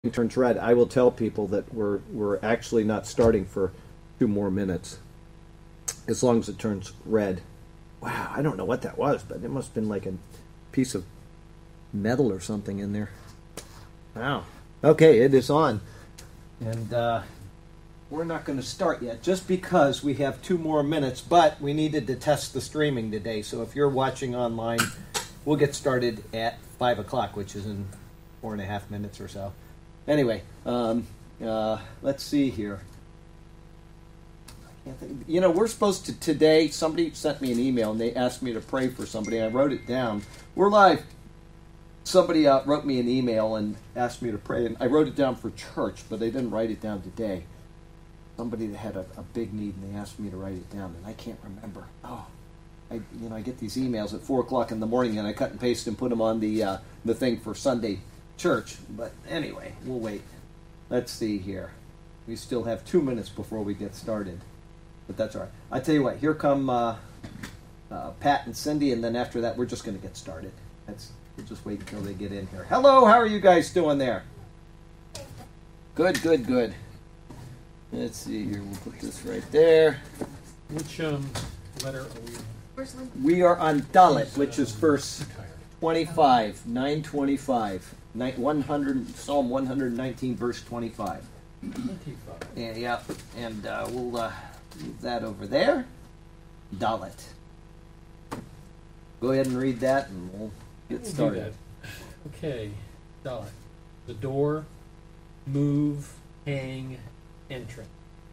turns red, I will tell people that we're actually not starting for 2 more minutes, as long as it turns red. Wow, I don't know what that was, but it must have been like a piece of metal or something in there. Wow. Okay, it is on. And we're not going to start yet, just because we have 2 more minutes, but we needed to test the streaming today. So if you're watching online, we'll get started at 5 o'clock, which is in 4.5 minutes or so. Anyway, let's see here. I can't think. We're supposed to today, somebody sent me an email and they asked me to pray for somebody. I wrote it down. We're live. Somebody wrote me an email and asked me to pray, and I wrote it down for church, but I didn't write it down today. Somebody that had a big need, and they asked me to write it down, and I can't remember. I get these emails at 4 o'clock in the morning, and I cut and paste and put them on the thing for Sunday church. But anyway, we'll wait. Let's see here. We still have 2 minutes before we get started, but that's all right. I tell you what, here come Pat and Cindy, and then after that, we're just going to get started. We'll just wait until they get in here. Hello, how are you guys doing there? Good. Let's see here. We'll put this right there. Which letter are we on? We are on Dalet, which is verse 25, 925. Psalm 119, verse 25. 25. And we'll move that over there. Dalet. Go ahead and read that, and we'll get started. Okay, Dalet. The door, move, hang, entrance.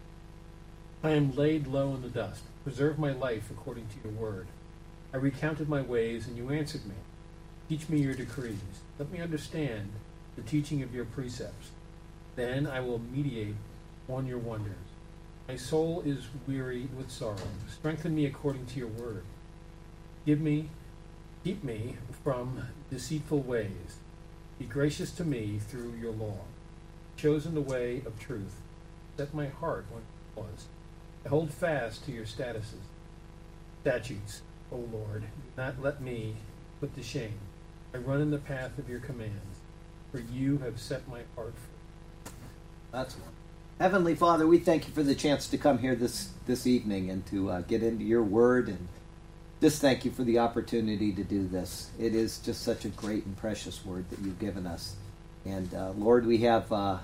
I am laid low in the dust. Preserve my life according to your word. I recounted my ways, and you answered me. Teach me your decrees. Let me understand the teaching of your precepts. Then I will meditate on your wonders. My soul is weary with sorrow. Strengthen me according to your word. Keep me from deceitful ways. Be gracious to me through your law. Chosen the way of truth. Set my heart on your laws. I hold fast to your statutes, O Lord. Do not let me put to shame. I run in the path of your commands, for you have set my heart free. That's one. Heavenly Father, we thank you for the chance to come here this evening and to get into your word, and just thank you for the opportunity to do this. It is just such a great and precious word that you've given us. And Lord, we have a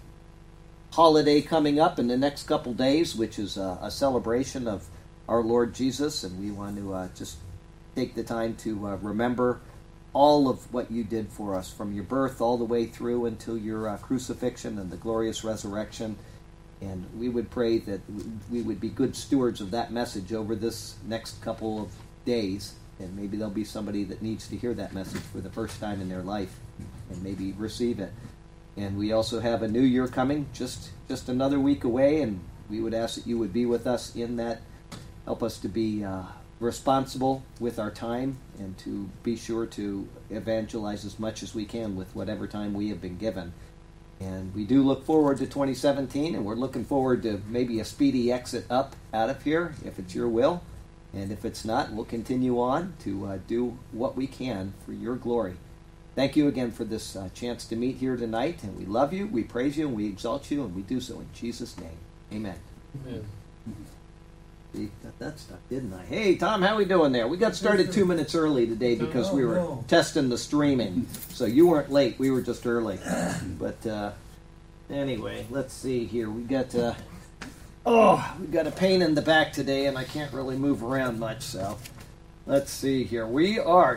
holiday coming up in the next couple days, which is a celebration of our Lord Jesus, and we want to just take the time to remember all of what you did for us, from your birth all the way through until your crucifixion and the glorious resurrection. And we would pray that we would be good stewards of that message over this next couple of days, and maybe there'll be somebody that needs to hear that message for the first time in their life and maybe receive it. And we also have a new year coming, just another week away, and we would ask that you would be with us in that. Help us to be responsible with our time, and to be sure to evangelize as much as we can with whatever time we have been given. And we do look forward to 2017, and we're looking forward to maybe a speedy exit up out of here, if it's your will. And if it's not, we'll continue on to do what we can for your glory. Thank you again for this chance to meet here tonight, and we love you, we praise you, and we exalt you, and we do so in Jesus' name. Amen. Amen. Got that stuff, didn't I? Hey, Tom, how we doing there? We got started 2 minutes early today because we were testing the streaming. So you weren't late, we were just early. But anyway, let's see here. We got we've got a pain in the back today, and I can't really move around much. So let's see here. We are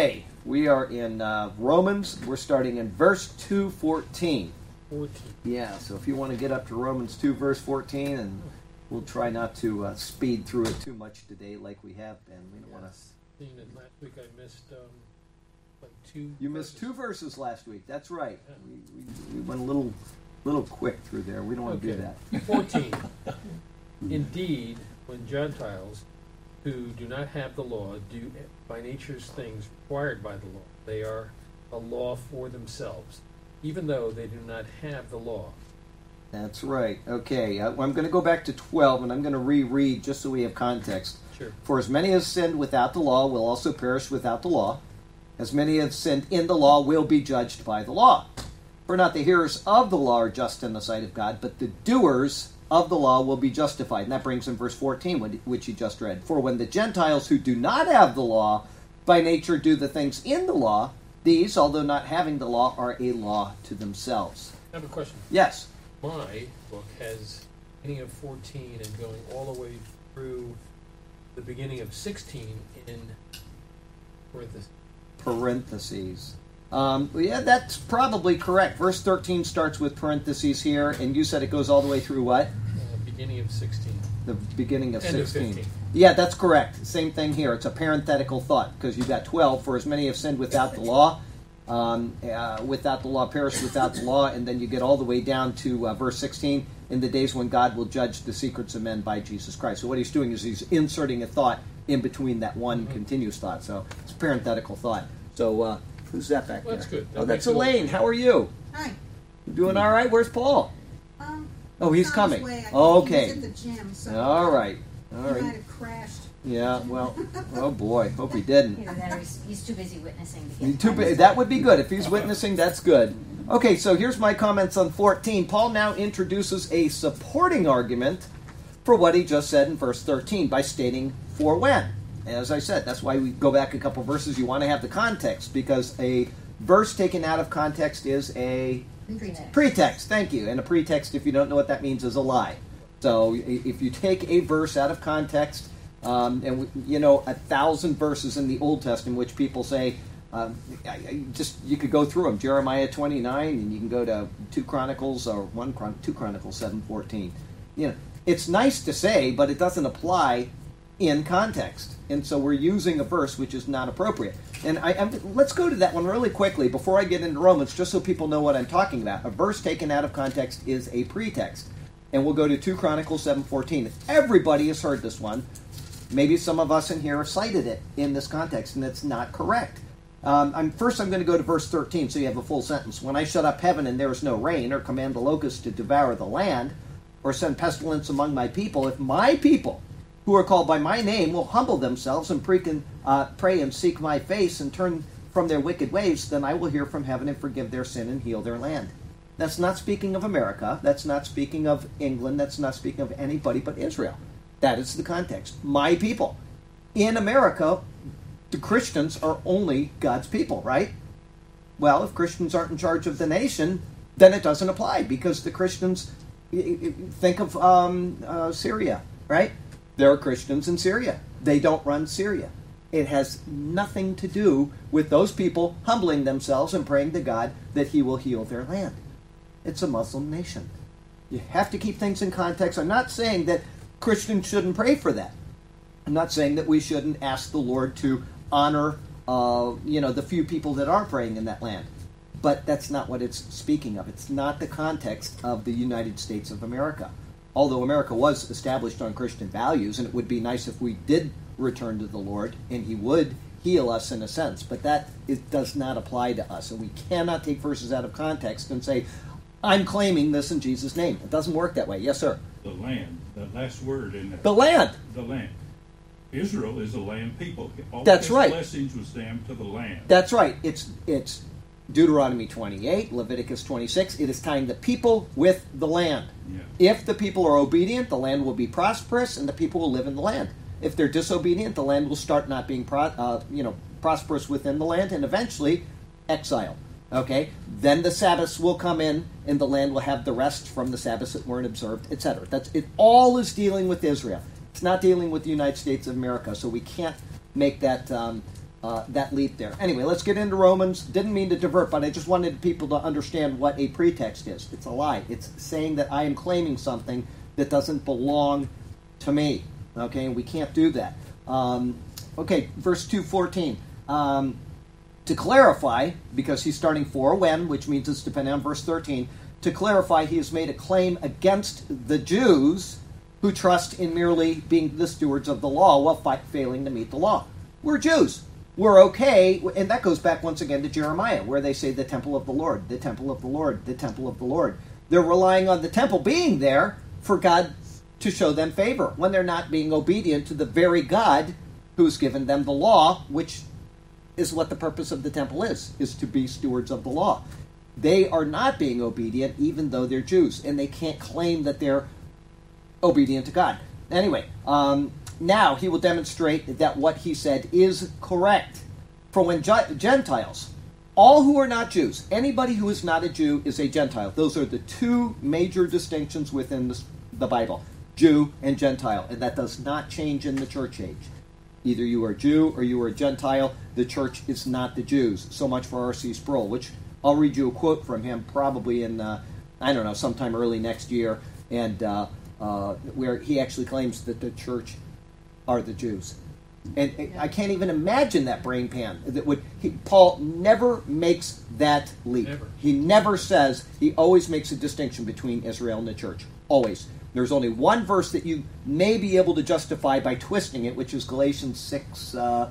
in Romans. We're starting in verse 2:14. 14. Yeah. So if you want to get up to Romans 2, verse 14, and we'll try not to speed through it too much today, like we have been. We don't want to. Last week I missed like 2. You missed 2 verses last week. That's right. We went a little quick through there. We don't want to do that. 14. Indeed, when Gentiles who do not have the law do by nature's things required by the law, they are a law for themselves, even though they do not have the law. That's right. Okay, I'm going to go back to 12, and I'm going to reread just so we have context. Sure. For as many as sinned without the law will also perish without the law. As many as sinned in the law will be judged by the law. For not the hearers of the law are just in the sight of God, but the doers of the law will be justified. And that brings in verse 14, which you just read. For when the Gentiles who do not have the law by nature do the things in the law, these, although not having the law, are a law to themselves. I have a question. Yes. My book has beginning of 14 and going all the way through the beginning of 16 in parentheses. Yeah, that's probably correct. Verse 13 starts with parentheses here, and you said it goes all the way through what? Beginning of 16. The beginning of End 16. Of 15. Yeah, that's correct. Same thing here. It's a parenthetical thought, because you've got 12. For as many have sinned without the law, without the law perished without the law, and then you get all the way down to verse 16, in the days when God will judge the secrets of men by Jesus Christ. So what he's doing is he's inserting a thought in between that one continuous thought. So it's a parenthetical thought. So who's that back there? That's good. That's Elaine. How are you? Hi. You doing all right? Where's Paul? Oh, he's coming. Okay. He was at the gym, so all right. He might have crashed. Yeah, well, oh boy, hope he didn't. Either that or he's too busy witnessing. That would be good. If he's witnessing, that's good. Okay, so here's my comments on 14. Paul now introduces a supporting argument for what he just said in verse 13 by stating for when. As I said, that's why we go back a couple verses. You want to have the context, because a verse taken out of context is a pretext. Thank you. And a pretext, if you don't know what that means, is a lie. So if you take a verse out of context, and you know, 1,000 verses in the Old Testament which people say, you could go through them. Jeremiah 29, and you can go to 2 Chronicles 7:14. You know, it's nice to say, but it doesn't apply in context, and so we're using a verse which is not appropriate. And let's go to that one really quickly before I get into Romans, just so people know what I'm talking about. A verse taken out of context is a pretext, and we'll go to 2 Chronicles 7:14. Everybody has heard this one. Maybe some of us in here have cited it in this context, and it's not correct. First, I'm going to go to verse 13, so you have a full sentence. When I shut up heaven and there is no rain, or command the locusts to devour the land, or send pestilence among my people, if my people, who are called by my name, will humble themselves and pray and seek my face and turn from their wicked ways, then I will hear from heaven and forgive their sin and heal their land. That's not speaking of America. That's not speaking of England. That's not speaking of anybody but Israel. That is the context. My people. In America, the Christians are only God's people, right? Well, if Christians aren't in charge of the nation, then it doesn't apply, because the Christians, think of Syria, right? There are Christians in Syria. They don't run Syria. It has nothing to do with those people humbling themselves and praying to God that He will heal their land. It's a Muslim nation. You have to keep things in context. I'm not saying that Christians shouldn't pray for that. I'm not saying that we shouldn't ask the Lord to honor, the few people that are praying in that land. But that's not what it's speaking of. It's not the context of the United States of America. Although America was established on Christian values, and it would be nice if we did return to the Lord, and He would heal us in a sense. But it does not apply to us. And we cannot take verses out of context and say, I'm claiming this in Jesus' name. It doesn't work that way. Yes, sir? The land, the last word in there. The land. The land. Israel is a land people. All That's right. Blessings was them to the land. That's right. It's Deuteronomy 28, Leviticus 26. It is tying the people with the land. Yeah. If the people are obedient, the land will be prosperous, and the people will live in the land. If they're disobedient, the land will start not being prosperous within the land, and eventually exile. Okay? Then the Sabbaths will come in, and the land will have the rest from the Sabbaths that weren't observed, etc. It all is dealing with Israel. It's not dealing with the United States of America, so we can't make that leap there. Anyway, let's get into Romans. Didn't mean to divert, but I just wanted people to understand what a pretext is. It's a lie. It's saying that I am claiming something that doesn't belong to me. Okay, and we can't do that. Verse 2:14. To clarify, because he's starting for when, which means it's dependent on verse 13, to clarify, he has made a claim against the Jews who trust in merely being the stewards of the law while failing to meet the law. We're Jews. We're okay, and that goes back once again to Jeremiah, where they say the temple of the Lord, the temple of the Lord, the temple of the Lord. They're relying on the temple being there for God to show them favor, when they're not being obedient to the very God who's given them the law, which is what the purpose of the temple is to be stewards of the law. they are not being obedient even though they're Jews, and they can't claim that they're obedient to God. Anyway, now he will demonstrate that what he said is correct. For when Gentiles, all who are not Jews, anybody who is not a Jew is a Gentile. Those are the two major distinctions within the Bible, Jew and Gentile, and that does not change in the church age. Either you are Jew or you are Gentile. The church is not the Jews. So much for R.C. Sproul, which I'll read you a quote from him probably in, sometime early next year, and where he actually claims that the church are the Jews. And I can't even imagine that brain pan. Paul never makes that leap. Never. He never says, he always makes a distinction between Israel and the church. Always. There's only one verse that you may be able to justify by twisting it, which is Galatians 6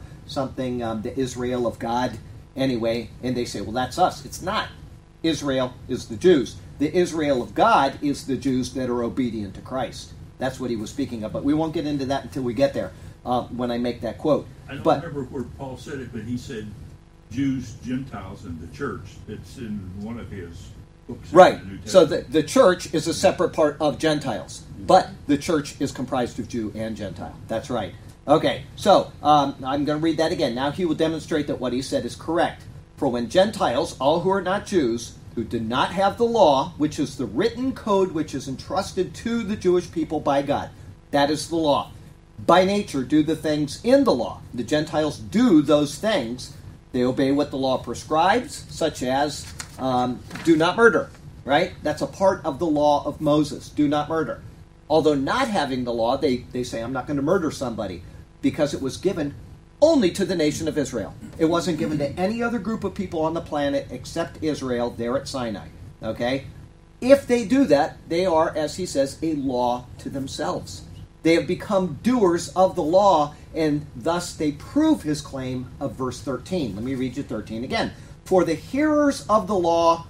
the Israel of God. Anyway, and they say, well, that's us. It's not. Israel is the Jews. The Israel of God is the Jews that are obedient to Christ. That's what he was speaking of. But we won't get into that until we get there, when I make that quote. I don't remember where Paul said it, but he said Jews, Gentiles, and the church. It's in one of his books. Right. So the church is a separate part of Gentiles, but the church is comprised of Jew and Gentile. That's right. Okay, so I'm going to read that again. Now he will demonstrate that what he said is correct. For when Gentiles, all who are not Jews, who do not have the law, which is the written code which is entrusted to the Jewish people by God, that is the law, by nature do the things in the law. The Gentiles do those things. They obey what the law prescribes, such as do not murder, right? That's a part of the law of Moses, do not murder. Although not having the law, they say, I'm not going to murder somebody, because it was given only to the nation of Israel. It wasn't given to any other group of people on the planet except Israel there at Sinai. Okay? If they do that, they are, as he says, a law to themselves. They have become doers of the law, and thus they prove his claim of verse 13. Let me read you 13 again. For the hearers of the law,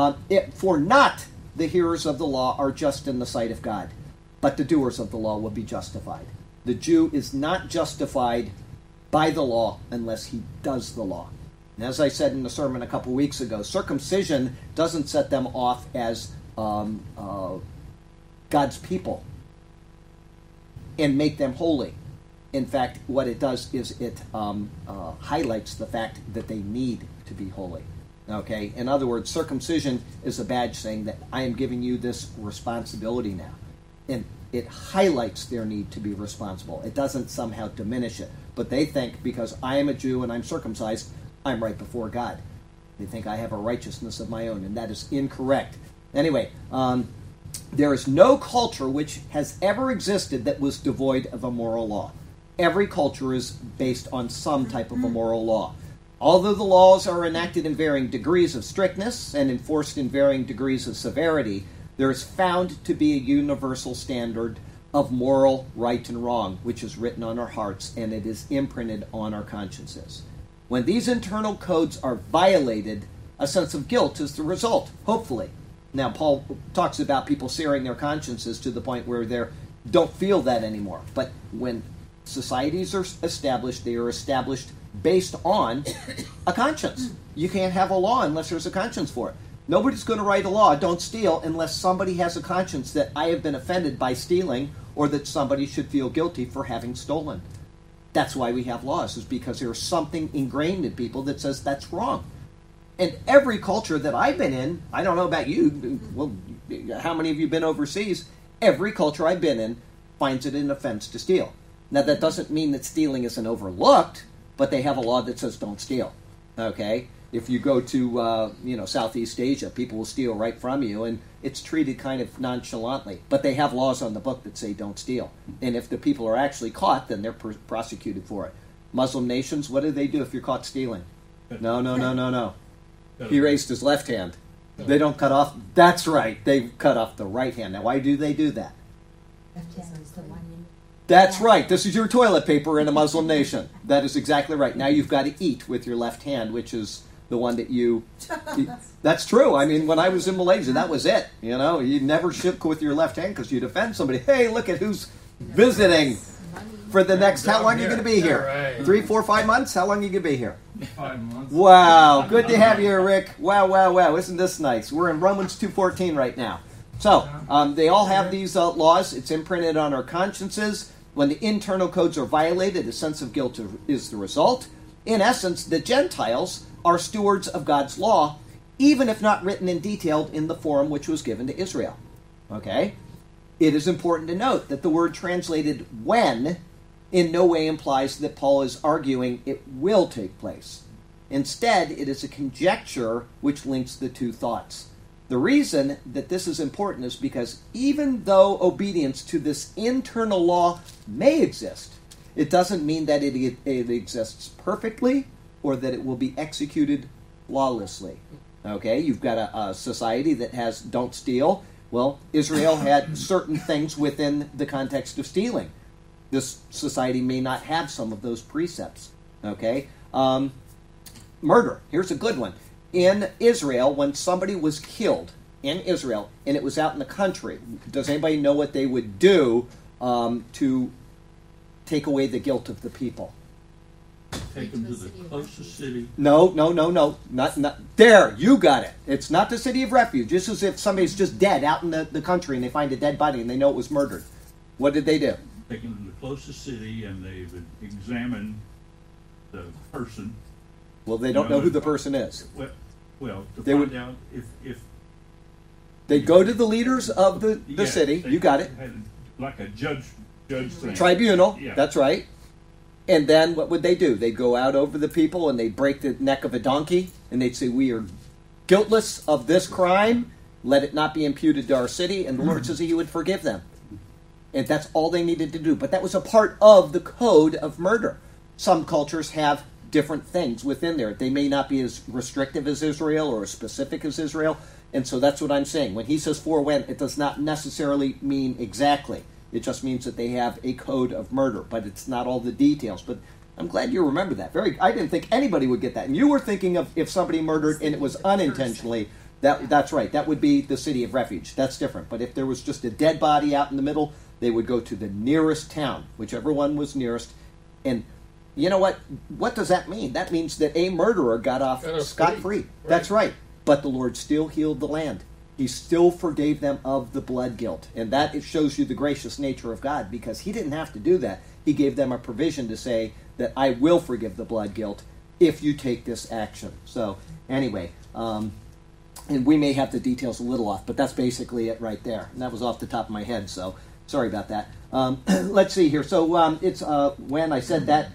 for not the hearers of the law are just in the sight of God, but the doers of the law will be justified. The Jew is not justified by the law unless he does the law. And as I said in the sermon a couple weeks ago, circumcision doesn't set them off as God's people and make them holy. In fact, what it does is it highlights the fact that they need to be holy. Okay? In other words, circumcision is a badge saying that I am giving you this responsibility now. And it highlights their need to be responsible. It doesn't somehow diminish it. But they think because I am a Jew and I'm circumcised, I'm right before God. They think I have a righteousness of my own, and that is incorrect. Anyway, there is no culture which has ever existed that was devoid of a moral law. Every culture is based on some type of a moral law. Although the laws are enacted in varying degrees of strictness and enforced in varying degrees of severity, there is found to be a universal standard of moral right and wrong, which is written on our hearts, and it is imprinted on our consciences. When these internal codes are violated, a sense of guilt is the result, hopefully. Now, Paul talks about people searing their consciences to the point where they don't feel that anymore. But when societies are established, they are established based on a conscience. You can't have a law unless there's a conscience for it. Nobody's going to write a law, don't steal, unless somebody has a conscience that I have been offended by stealing or that somebody should feel guilty for having stolen. That's why we have laws, is because there's something ingrained in people that says that's wrong. And every culture that I've been in, I don't know about you, well, how many of you have been overseas? Every culture I've been in finds it an offense to steal. Now, that doesn't mean that stealing isn't overlooked, but they have a law that says don't steal. Okay? If you go to, Southeast Asia, people will steal right from you, and it's treated kind of nonchalantly. But they have laws on the book that say don't steal. And if the people are actually caught, then they're prosecuted for it. Muslim nations, what do they do if you're caught stealing? No. He raised his left hand. They don't cut off. That's right. They cut off the right hand. Now, why do they do that? That's right. This is your toilet paper in a Muslim nation. That is exactly right. Now you've got to eat with your left hand, which is the one that you... That's true. I mean, when I was in Malaysia, that was it. You know, you never shook with your left hand because you'd offend somebody. Hey, look at who's visiting. for the next, how long are you going to be here? Right. 3, 4, 5 months? How long are you going to be here? 5 months. Wow, good to have you here, Rick. Wow. Isn't this nice? We're in Romans 2:14 right now. So, they all have these laws. It's imprinted on our consciences. When the internal codes are violated, a sense of guilt is the result. In essence, the Gentiles are stewards of God's law, even if not written and detailed in the form which was given to Israel. Okay? It is important to note that the word translated when in no way implies that Paul is arguing it will take place. Instead, it is a conjecture which links the two thoughts. The reason that this is important is because even though obedience to this internal law may exist, it doesn't mean that it exists perfectly or that it will be executed flawlessly. Okay, you've got a society that has don't steal. Well, Israel had certain things within the context of stealing. This society may not have some of those precepts. Okay, murder. Here's a good one. In Israel, when somebody was killed in Israel and it was out in the country, does anybody know what they would do to take away the guilt of the people? Take them to the closest city. No. Not there. You got it. It's not the city of refuge. Just as if somebody's just dead out in the country and they find a dead body and they know it was murdered. What did they do? Take them to the closest city and they would examine the person. Well, they don't know who the person is. Well, to They find would- out if They go to the leaders of the yeah, city. they You got it. had like a judge thing. Tribunal. Yeah. That's right. And then what would they do? They'd go out over the people and they'd break the neck of a donkey and they'd say, we are guiltless of this crime. Let it not be imputed to our city. And the Lord says He would forgive them. And that's all they needed to do. But that was a part of the code of murder. Some cultures have different things within there. They may not be as restrictive as Israel or as specific as Israel. And so that's what I'm saying. When he says for when, it does not necessarily mean exactly. It just means that they have a code of murder, but it's not all the details. But I'm glad you remember that. I didn't think anybody would get that. And you were thinking of if somebody murdered and it was unintentionally, that's right. That would be the city of refuge. That's different. But if there was just a dead body out in the middle, they would go to the nearest town, whichever one was nearest. And you know what? What does that mean? That means that a murderer got off scot-free. Right. That's right. But the Lord still healed the land. He still forgave them of the blood guilt. And that it shows you the gracious nature of God, because He didn't have to do that. He gave them a provision to say that I will forgive the blood guilt if you take this action. So anyway, and we may have the details a little off, but that's basically it right there. And that was off the top of my head, so sorry about that. Let's see here. So it's when I said that,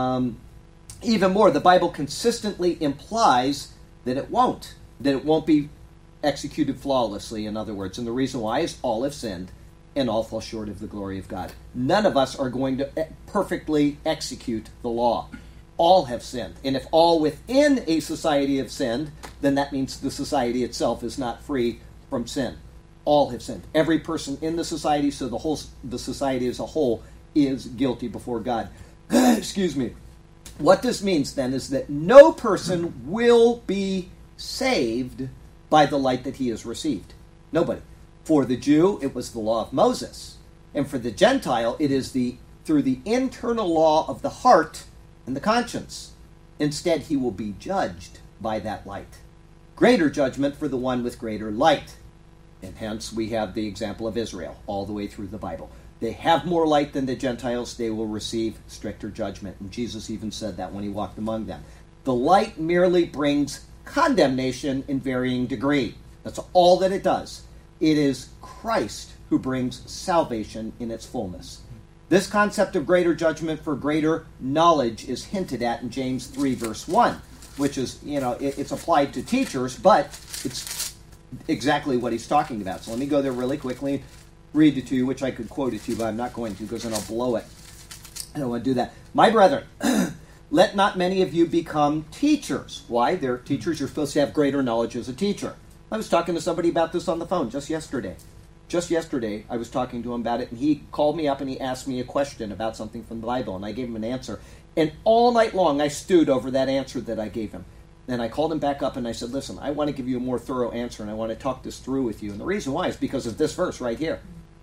even more, the Bible consistently implies that it won't be executed flawlessly, in other words. And the reason why is all have sinned and all fall short of the glory of God. None of us are going to perfectly execute the law. All have sinned. And if all within a society have sinned, then that means the society itself is not free from sin. All have sinned. Every person in the society, so the society as a whole, is guilty before God. Excuse me. What this means then is that no person will be saved by the light that he has received. Nobody. For the Jew, it was the law of Moses. And for the Gentile, it is through the internal law of the heart and the conscience. Instead, he will be judged by that light. Greater judgment for the one with greater light. And hence, we have the example of Israel all the way through the Bible. They have more light than the Gentiles. They will receive stricter judgment. And Jesus even said that when he walked among them. The light merely brings condemnation in varying degree. That's all that it does. It is Christ who brings salvation in its fullness. This concept of greater judgment for greater knowledge is hinted at in James 3, verse 1, which is, it's applied to teachers, but it's exactly what he's talking about. So let me go there really quickly, read it to you, which I could quote it to you, but I'm not going to, because then I'll blow it. I don't want to do that. My brethren, let not many of you become teachers. Why? They're teachers. You're supposed to have greater knowledge as a teacher. I was talking to somebody about this on the phone just yesterday. Just yesterday, I was talking to him about it, and he called me up and he asked me a question about something from the Bible, and I gave him an answer. And all night long, I stewed over that answer that I gave him. Then I called him back up and I said, listen, I want to give you a more thorough answer, and I want to talk this through with you. And the reason why is because of this verse right here.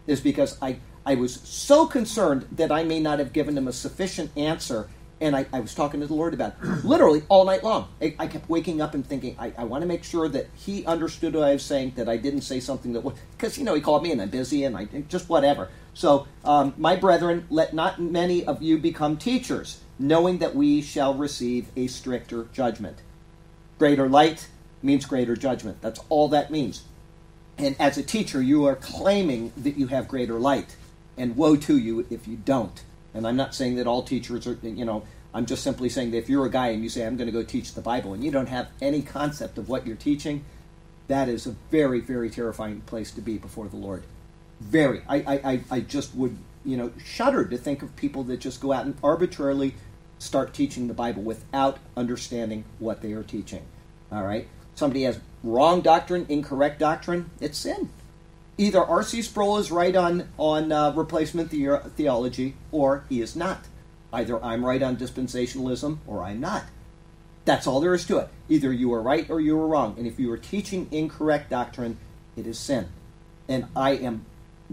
is because I was so concerned that I may not have given him a sufficient answer. And I was talking to the Lord about it literally all night long. I kept waking up and thinking, I want to make sure that he understood what I was saying, that I didn't say something that was... Because, he called me and I'm busy and I just whatever. So, my brethren, let not many of you become teachers, knowing that we shall receive a stricter judgment. Greater light means greater judgment. That's all that means. And as a teacher, you are claiming that you have greater light. And woe to you if you don't. And I'm not saying that all teachers are, I'm just simply saying that if you're a guy and you say, I'm going to go teach the Bible, and you don't have any concept of what you're teaching, that is a very, very terrifying place to be before the Lord. Very. I just would, shudder to think of people that just go out and arbitrarily start teaching the Bible without understanding what they are teaching. All right? Somebody has wrong doctrine, incorrect doctrine, it's sin. Either R.C. Sproul is right on replacement theology, or he is not. Either I'm right on dispensationalism, or I'm not. That's all there is to it. Either you are right or you are wrong. And if you are teaching incorrect doctrine, it is sin. And I am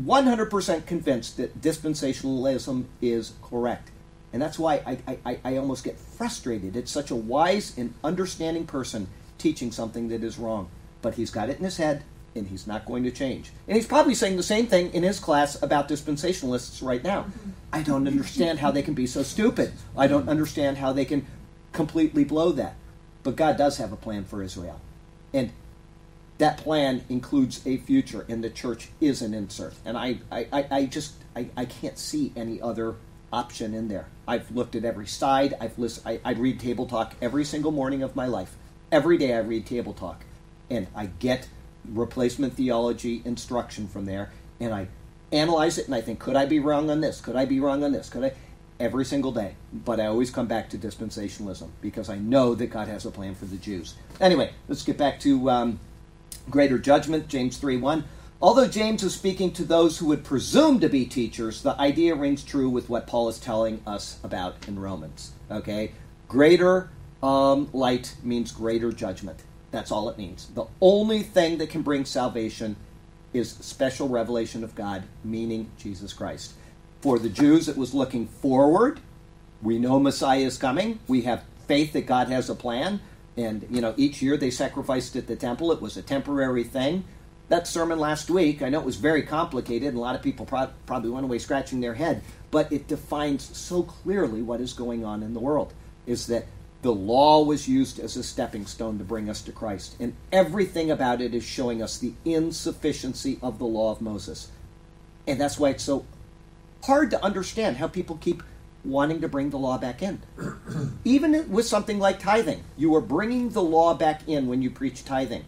100% convinced that dispensationalism is correct. And that's why I almost get frustrated. It's such a wise and understanding person teaching something that is wrong. But he's got it in his head, and he's not going to change. And he's probably saying the same thing in his class about dispensationalists right now. I don't understand how they can be so stupid. I don't understand how they can completely blow that. But God does have a plan for Israel. And that plan includes a future, and the church is an insert. And I can't see any other option in there. I've looked at every side. I read Table Talk every single morning of my life. Every day I read Table Talk. And I get replacement theology instruction from there, and I analyze it, and I think, could I be wrong on this? Could I be wrong on this? Could I? Every single day. But I always come back to dispensationalism, because I know that God has a plan for the Jews. Anyway, let's get back to greater judgment, James 3:1. Although James is speaking to those who would presume to be teachers, the idea rings true with what Paul is telling us about in Romans. Okay? Greater light means greater judgment. That's all it means. The only thing that can bring salvation is special revelation of God, meaning Jesus Christ. For the Jews, it was looking forward. We know Messiah is coming. We have faith that God has a plan. And, each year they sacrificed at the temple. It was a temporary thing. That sermon last week, I know it was very complicated, and a lot of people probably went away scratching their head, but it defines so clearly what is going on in the world, is that the law was used as a stepping stone to bring us to Christ. And everything about it is showing us the insufficiency of the law of Moses. And that's why it's so hard to understand how people keep wanting to bring the law back in. Even with something like tithing, you are bringing the law back in when you preach tithing.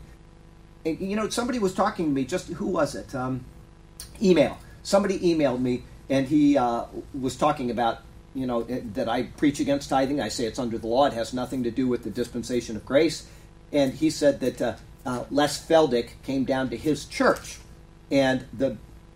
And, somebody was talking to me, who was it? Email. Somebody emailed me, and he was talking about that I preach against tithing. I say it's under the law. It has nothing to do with the dispensation of grace. And he said that Les Feldick came down to his church, and the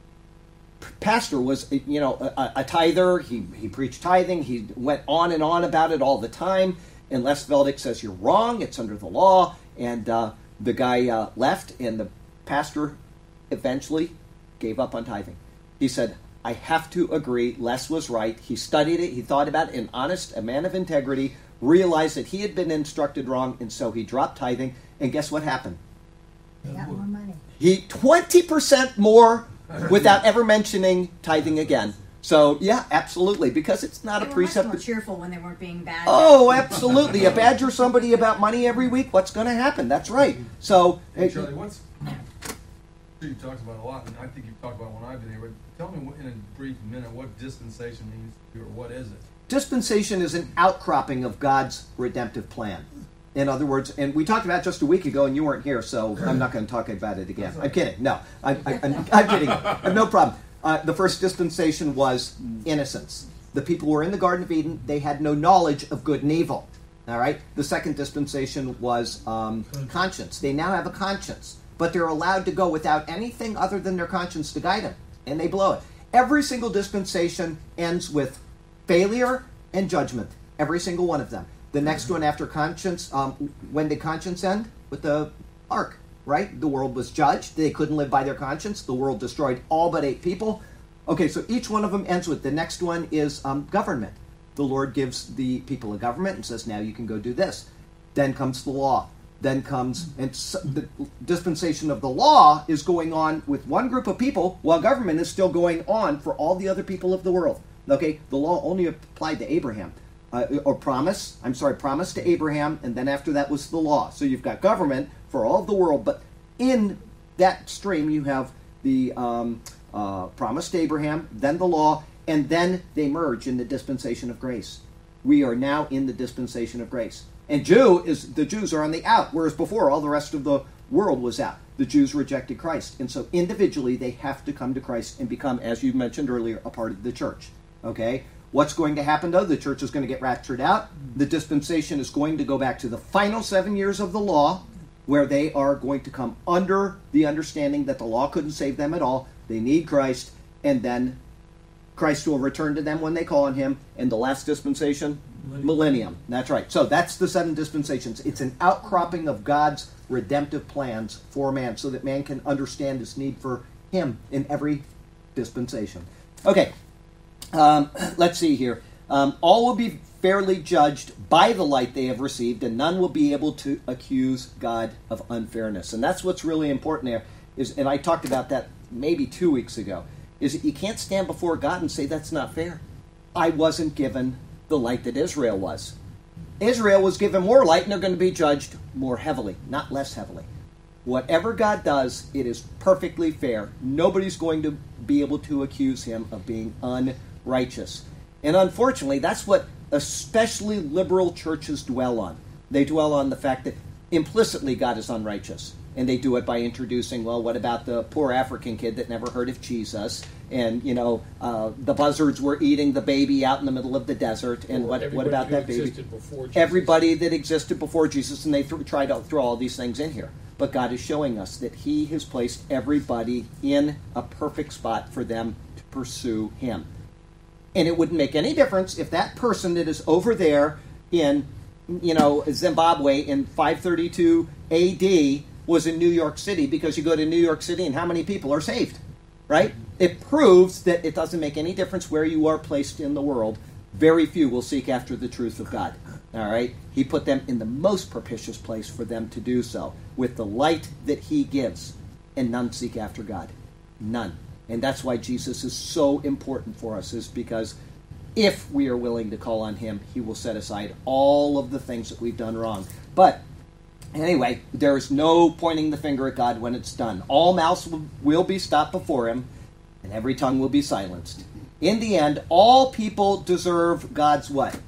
pastor was, a tither. He preached tithing. He went on and on about it all the time. And Les Feldick says, you're wrong. It's under the law. And the guy left, and the pastor eventually gave up on tithing. He said, I have to agree, Les was right. He studied it, he thought about it, a man of integrity, realized that he had been instructed wrong, and so he dropped tithing, and guess what happened? He got more money. 20% more without ever mentioning tithing again. So, yeah, absolutely, because it's not a precept. They were much more cheerful when they weren't being bad. Oh, absolutely. You badger somebody about money every week, what's going to happen? That's right. So, hey, Charlie, you've talked about a lot, and I think you've talked about when I've been here, but tell me in a brief minute what dispensation means, or what is it? Dispensation is an outcropping of God's redemptive plan. In other words, and we talked about it just a week ago, and you weren't here, so I'm not going to talk about it again. I'm kidding. No, I'm kidding. I have no problem. The first dispensation was innocence. The people were in the Garden of Eden. They had no knowledge of good and evil. All right? The second dispensation was conscience. They now have a conscience, but they're allowed to go without anything other than their conscience to guide them, and they blow it. Every single dispensation ends with failure and judgment. Every single one of them. The next one after conscience, when did conscience end? With the ark. right? The world was judged. They couldn't live by their conscience. The world destroyed all but 8 people. Okay, so each one of them ends with, the next one is government. The Lord gives the people a government and says, now you can go do this. Then comes the law. Then comes, and the dispensation of the law is going on with one group of people while government is still going on for all the other people of the world. Okay, the law only applied to Abraham. Promise to Abraham, and then after that was the law. So you've got government for all of the world, but in that stream you have the promise to Abraham, then the law, and then they merge in the dispensation of grace. We are now in the dispensation of grace. And the Jews are on the out, whereas before all the rest of the world was out. The Jews rejected Christ. And so individually they have to come to Christ and become, as you mentioned earlier, a part of the church. Okay? What's going to happen though? The church is going to get raptured out. The dispensation is going to go back to the final 7 years of the law, where they are going to come under the understanding that the law couldn't save them at all. They need Christ, and then Christ will return to them when they call on him. And the last dispensation? Millennium. That's right. So that's the 7 dispensations. It's an outcropping of God's redemptive plans for man so that man can understand his need for him in every dispensation. Okay. Let's see here. All will be fairly judged by the light they have received, and none will be able to accuse God of unfairness. And that's what's really important there. And I talked about that maybe 2 weeks ago, is that you can't stand before God and say that's not fair. I wasn't given the light that Israel was. Israel was given more light, and they're going to be judged more heavily, not less heavily. Whatever God does, it is perfectly fair. Nobody's going to be able to accuse him of being unrighteous. And unfortunately, that's what especially liberal churches dwell on. They dwell on the fact that implicitly God is unrighteous. And they do it by introducing, well, what about the poor African kid that never heard of Jesus? And, the buzzards were eating the baby out in the middle of the desert. And what about that baby? Everybody that existed before Jesus. And they try to throw all these things in here. But God is showing us that he has placed everybody in a perfect spot for them to pursue him. And it wouldn't make any difference if that person that is over there in, Zimbabwe in 532 AD was in New York City, because you go to New York City and how many people are saved, right? It proves that it doesn't make any difference where you are placed in the world. Very few will seek after the truth of God, all right? He put them in the most propitious place for them to do so, with the light that he gives, and none seek after God. None. And that's why Jesus is so important for us, is because if we are willing to call on him, he will set aside all of the things that we've done wrong. But anyway, there is no pointing the finger at God when it's done. All mouths will be stopped before him, and every tongue will be silenced. In the end, all people deserve God's what?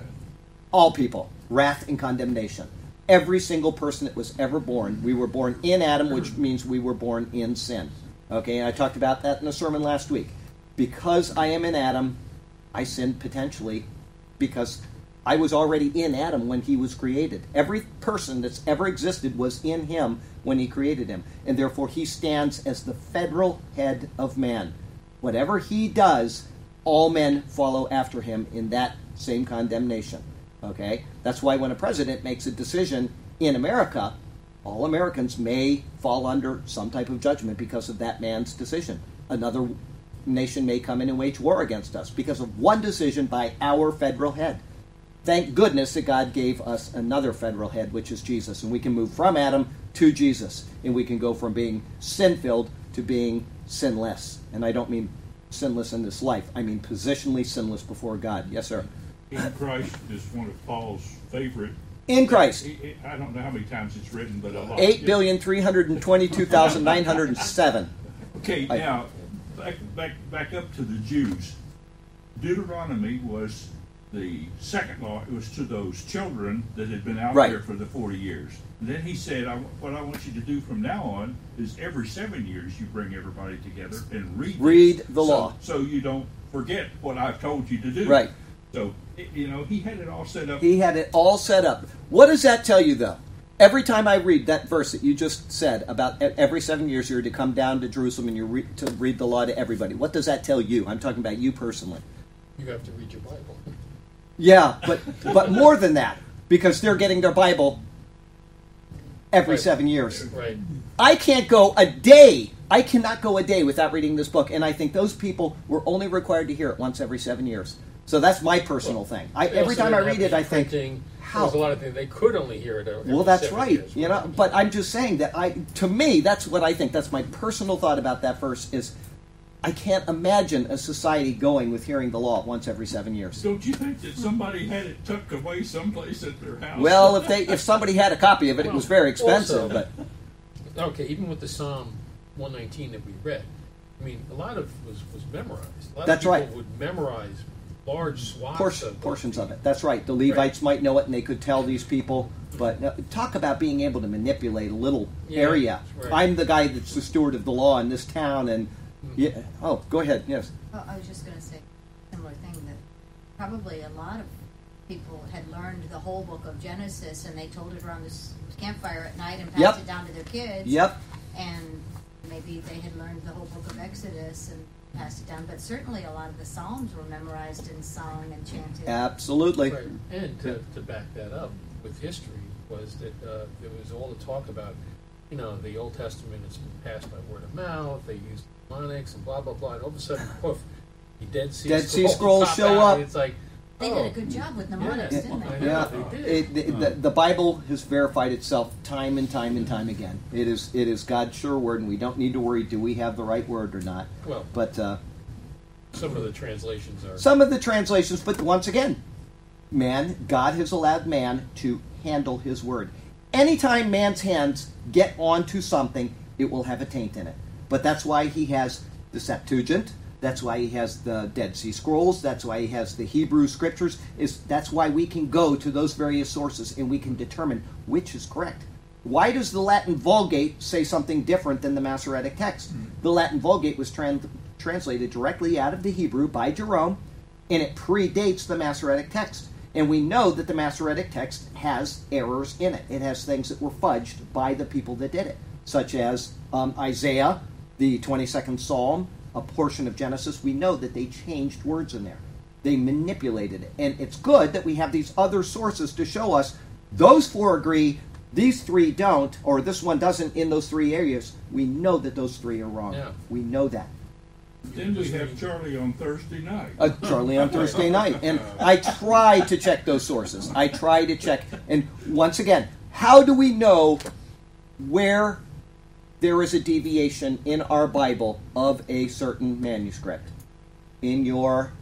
All people. Wrath and condemnation. Every single person that was ever born. We were born in Adam, which means we were born in sin. Okay, and I talked about that in a sermon last week. Because I am in Adam, I sinned potentially because I was already in Adam when he was created. Every person that's ever existed was in him when he created him. And therefore he stands as the federal head of man. Whatever he does, all men follow after him in that same condemnation. Okay? That's why when a president makes a decision in America, all Americans may fall under some type of judgment because of that man's decision. Another nation may come in and wage war against us because of one decision by our federal head. Thank goodness that God gave us another federal head, which is Jesus. And we can move from Adam to Jesus. And we can go from being sin-filled to being sinless. And I don't mean sinless in this life. I mean positionally sinless before God. Yes, sir? In Christ is one of Paul's favorite. In Christ. I don't know how many times it's written, but a lot. 8,322,907. Okay, now, back up to the Jews. Deuteronomy was the second law. It was to those children that had been out there for the 40 years. And then he said, what I want you to do from now on is every 7 years you bring everybody together and read the law. So you don't forget what I've told you to do. Right. So, he had it all set up. He had it all set up. What does that tell you, though? Every time I read that verse that you just said about every 7 years you're to come down to Jerusalem and you're to read the law to everybody, what does that tell you? I'm talking about you personally. You have to read your Bible. Yeah, but more than that, because they're getting their Bible every Right. 7 years. Right. I can't go a day. I cannot go a day without reading this book. And I think those people were only required to hear it once every 7 years. So that's my personal thing. They Every also time I didn't read have it, I think, printing. how? There's a lot of things they could only hear it. Every well, that's 7 right. years. You know, but I'm just saying that to me, that's what I think. That's my personal thought about that verse is I can't imagine a society going with hearing the law once every 7 years. Don't you think that somebody had it tucked away someplace at their house? Well, if somebody had a copy of it, it was very expensive. Also- But Okay, even with the Psalm 119 that we read, I mean, a lot of it was memorized. A lot That's of people right. would memorize large swaths of portions of it. That's right. The Levites might know it, and they could tell these people. But talk about being able to manipulate a little Yeah, area. right. I'm the guy that's the steward of the law in this town, and yeah. Oh, go ahead. Yes. Well, I was just going to say a similar thing, that probably a lot of people had learned the whole book of Genesis, and they told it around this campfire at night and passed Yep. it down to their kids. Yep. And maybe they had learned the whole book of Exodus and passed it down. But certainly a lot of the Psalms were memorized and sung and chanted. Absolutely. Right. And to back that up with history was that there was all the talk about, you know, the Old Testament has been passed by word of mouth. They used mnemonics and blah blah blah. And all of a sudden, poof, the Dead Sea Scrolls pop show out, up. and it's like, They oh, did a good job with mnemonics, Yeah. didn't they? I know. Yeah, they did. the Bible has verified itself time and time and time again. It is God's sure word, and we don't need to worry. Do we have the right word or not? Well, But some of the translations are. some of the translations. But once again, God has allowed man to handle His word. Anytime man's hands get onto something, it will have a taint in it. But that's why He has the Septuagint. That's why He has the Dead Sea Scrolls. That's why He has the Hebrew Scriptures. That's why we can go to those various sources and we can determine which is correct. Why does the Latin Vulgate say something different than the Masoretic text? The Latin Vulgate was translated directly out of the Hebrew by Jerome, and it predates the Masoretic text. And we know that the Masoretic text has errors in it. It has things that were fudged by the people that did it, such as Isaiah, the 22nd Psalm, a portion of Genesis. We know that they changed words in there. They manipulated it. And it's good that we have these other sources to show us those four agree, these three don't, or this one doesn't in those three areas. We know that those three are wrong. Yeah. We know that. Then we have Charlie on Thursday night. Charlie on Thursday night. And I try to check those sources. I try to check. And once again, how do we know where there is a deviation in our Bible of a certain manuscript? In your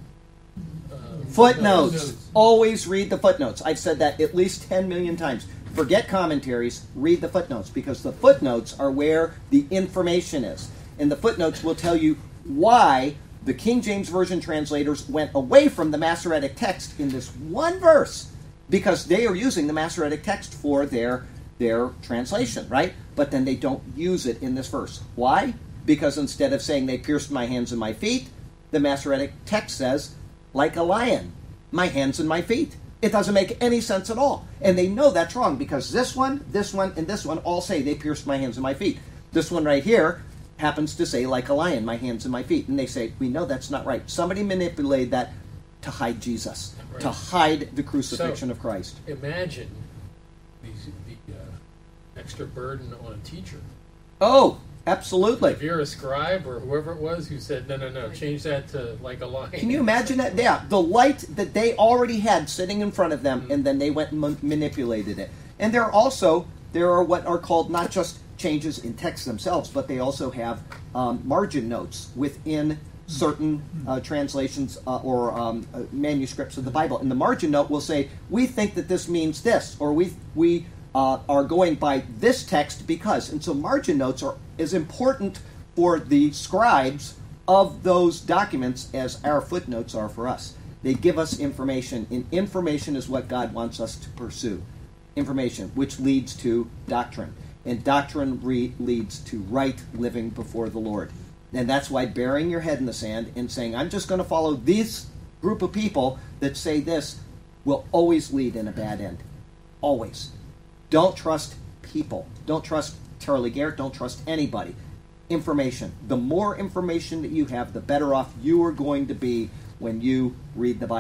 footnotes. Always read the footnotes. I've said that at least 10 million times. Forget commentaries, read the footnotes, because the footnotes are where the information is. And the footnotes will tell you why the King James Version translators went away from the Masoretic text in this one verse, because they are using the Masoretic text for their translation, right? But then they don't use it in this verse. Why? Because instead of saying they pierced my hands and my feet, the Masoretic text says, like a lion, my hands and my feet. It doesn't make any sense at all. And they know that's wrong, because this one, and this one all say they pierced my hands and my feet. This one right here happens to say, like a lion, my hands and my feet. And they say, we know that's not right. Somebody manipulated that to hide Jesus, Right. to hide the crucifixion So, of Christ. Imagine the extra burden on a teacher. Oh, absolutely. If you're a scribe or whoever it was who said, no, change that to like a lion. Can you imagine that? Yeah, the light that they already had sitting in front of them, and then they went and manipulated it. And there are what are called not just changes in text themselves, but they also have margin notes within certain translations or manuscripts of the Bible. And the margin note will say, we think that this means this, or we are going by this text because. And so margin notes are as important for the scribes of those documents as our footnotes are for us. They give us information, and information is what God wants us to pursue. Information, which leads to doctrine. And doctrine leads to right living before the Lord. And that's why burying your head in the sand and saying, I'm just going to follow this group of people that say this, will always lead in a bad end. Always. Don't trust people. Don't trust Charlie Garrett. Don't trust anybody. Information. The more information that you have, the better off you are going to be when you read the Bible.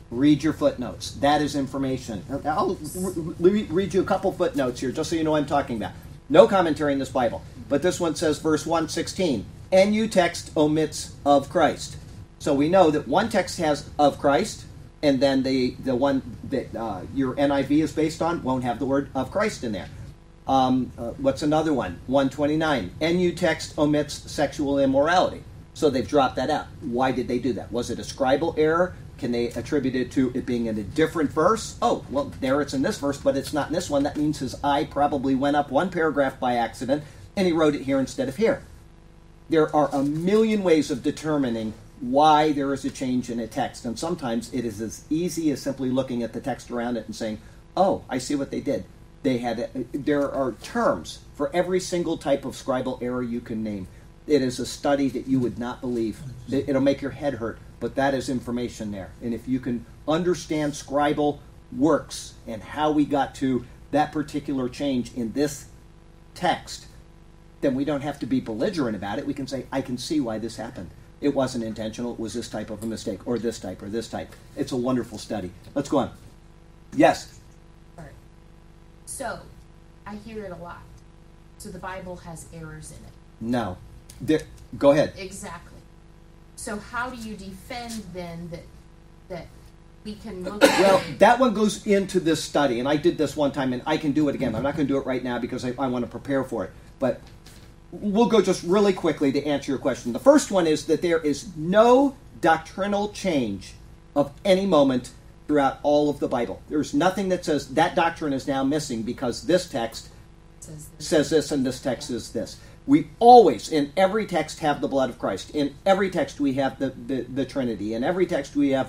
Read your footnotes. That is information. I'll read you a couple footnotes here just so you know what I'm talking about. No commentary in this Bible. But this one says, verse 116, NU text omits of Christ. So we know that one text has of Christ, and then the one that your NIV is based on won't have the word of Christ in there. What's another one? 129. NU text omits sexual immorality. So they've dropped that out. Why did they do that? Was it a scribal error? Can they attribute it to it being in a different verse? Oh, well, there it's in this verse, but it's not in this one. That means his eye probably went up one paragraph by accident, and he wrote it here instead of here. There are a million ways of determining why there is a change in a text, and sometimes it is as easy as simply looking at the text around it and saying, oh, I see what they did. There are terms for every single type of scribal error you can name. It is a study that you would not believe. It'll make your head hurt, but that is information there. And if you can understand scribal works and how we got to that particular change in this text, then we don't have to be belligerent about it. We can say, I can see why this happened. It wasn't intentional. It was this type of a mistake, or this type, or this type. It's a wonderful study. Let's go on. Yes? Sorry. So, I hear it a lot. So the Bible has errors in it. No. Go ahead. Exactly. So how do you defend then that we can look at... Well, that one goes into this study, and I did this one time, and I can do it again. I'm not going to do it right now because I want to prepare for it. But we'll go just really quickly to answer your question. The first one is that there is no doctrinal change of any moment throughout all of the Bible. There's nothing that says that doctrine is now missing because this text says this and this text is this. We always, in every text, have the blood of Christ. In every text, we have the Trinity. In every text, we have,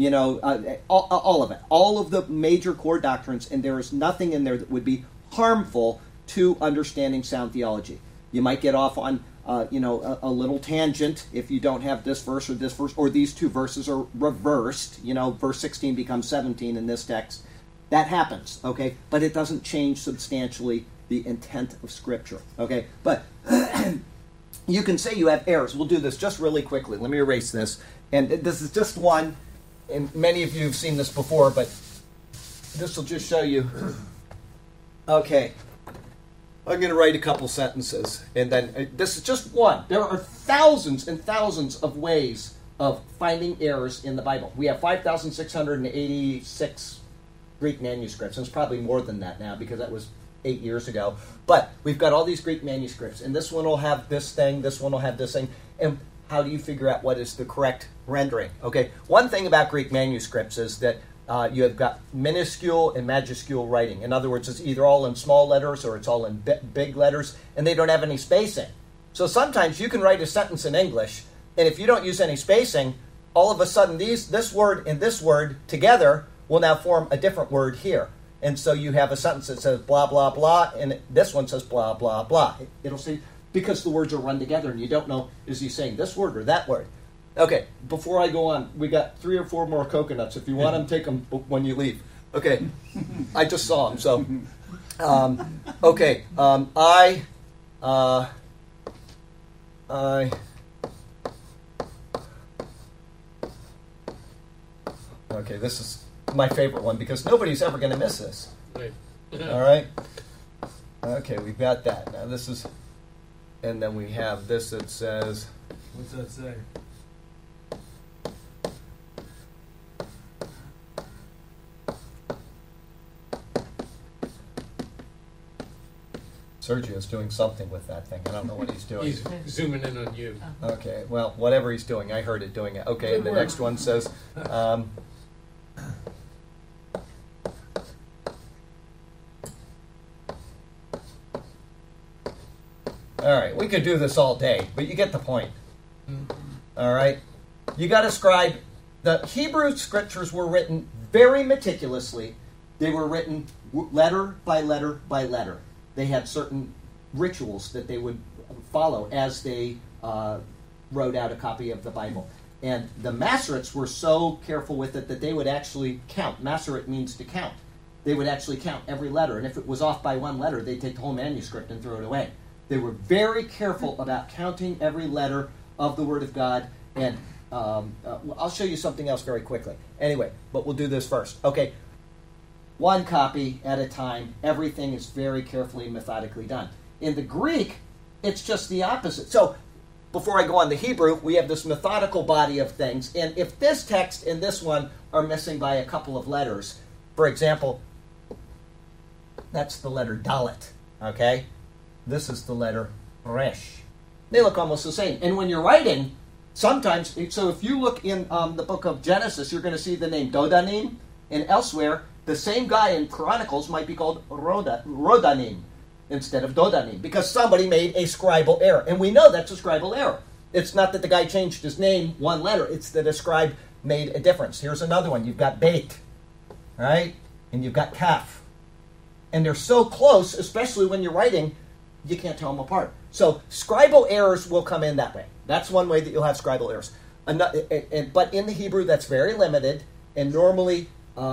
all of it. All of the major core doctrines, and there is nothing in there that would be harmful to understanding sound theology. You might get off on, a little tangent if you don't have this verse, or these two verses are reversed. Verse 16 becomes 17 in this text. That happens, okay? But it doesn't change substantially the intent of Scripture, okay? But you can say you have errors. We'll do this just really quickly. Let me erase this. And this is just one, and many of you have seen this before, but this will just show you. Okay. I'm going to write a couple sentences, and then this is just one. There are thousands and thousands of ways of finding errors in the Bible. We have 5,686 Greek manuscripts, and it's probably more than that now because that was 8 years ago. But we've got all these Greek manuscripts, and this one will have this thing, this one will have this thing. And how do you figure out what is the correct rendering? Okay, one thing about Greek manuscripts is that you have got minuscule and majuscule writing. In other words, it's either all in small letters or it's all in big letters, and they don't have any spacing. So sometimes you can write a sentence in English, and if you don't use any spacing, all of a sudden this word and this word together will now form a different word here. And so you have a sentence that says blah, blah, blah, and this one says blah, blah, blah. It'll say, because the words are run together, and you don't know, is he saying this word or that word? Okay, before I go on, we got 3 or 4 more coconuts. If you want them, take them when you leave. Okay, I just saw them, so. Okay, okay, this is my favorite one because nobody's ever going to miss this. Right. All right? Okay, we've got that. Now this is, and then we have this that says. What's that say? Sergio's doing something with that thing. I don't know what he's doing. He's zooming in on you. Okay, well, whatever he's doing, I heard it doing it. Okay, and the next one says, all right, we could do this all day, but you get the point. All right? You got to scribe. The Hebrew scriptures were written very meticulously. They were written letter by letter by letter. They had certain rituals that they would follow as they wrote out a copy of the Bible. And the Masoretes were so careful with it that they would actually count. Masorete means to count. They would actually count every letter. And if it was off by one letter, they'd take the whole manuscript and throw it away. They were very careful about counting every letter of the Word of God. And I'll show you something else very quickly. Anyway, but we'll do this first. Okay, one copy at a time. Everything is very carefully and methodically done. In the Greek, it's just the opposite. So, before I go on the Hebrew, we have this methodical body of things. And if this text and this one are missing by a couple of letters, for example, that's the letter Dalet, okay? This is the letter Resh. They look almost the same. And when you're writing, sometimes, so if you look in the book of Genesis, you're going to see the name Dodanim, and elsewhere, the same guy in Chronicles might be called Rodanim instead of Dodanim, because somebody made a scribal error. And we know that's a scribal error. It's not that the guy changed his name one letter, it's that a scribe made a difference. Here's another one. You've got Beit, right? And you've got Kaf. And they're so close, especially when you're writing, you can't tell them apart. So scribal errors will come in that way. That's one way that you'll have scribal errors. But in the Hebrew, that's very limited, and normally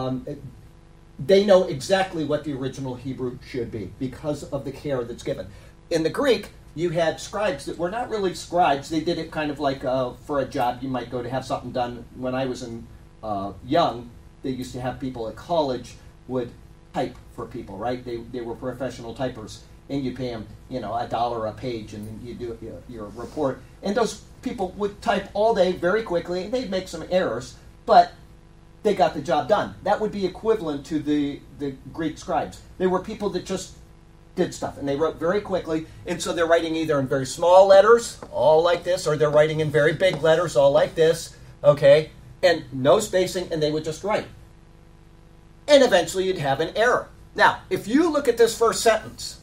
they know exactly what the original Hebrew should be because of the care that's given. In the Greek, you had scribes that were not really scribes. They did it kind of like for a job. You might go to have something done. When I was young, they used to have people at college would type for people, right? They were professional typers, and you pay them, $1 a page, and you do your report. And those people would type all day very quickly, and they'd make some errors, but they got the job done. That would be equivalent to the Greek scribes. They were people that just did stuff, and they wrote very quickly, and so they're writing either in very small letters, all like this, or they're writing in very big letters, all like this, okay, and no spacing, and they would just write. And eventually you'd have an error. Now, if you look at this first sentence,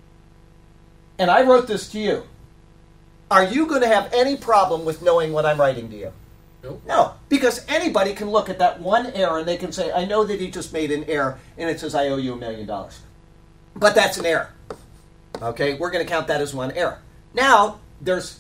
and I wrote this to you, are you going to have any problem with knowing what I'm writing to you? Nope. No, because anybody can look at that one error and they can say, I know that he just made an error, and it says I owe you $1 million. But that's an error. Okay, we're going to count that as one error. Now, there's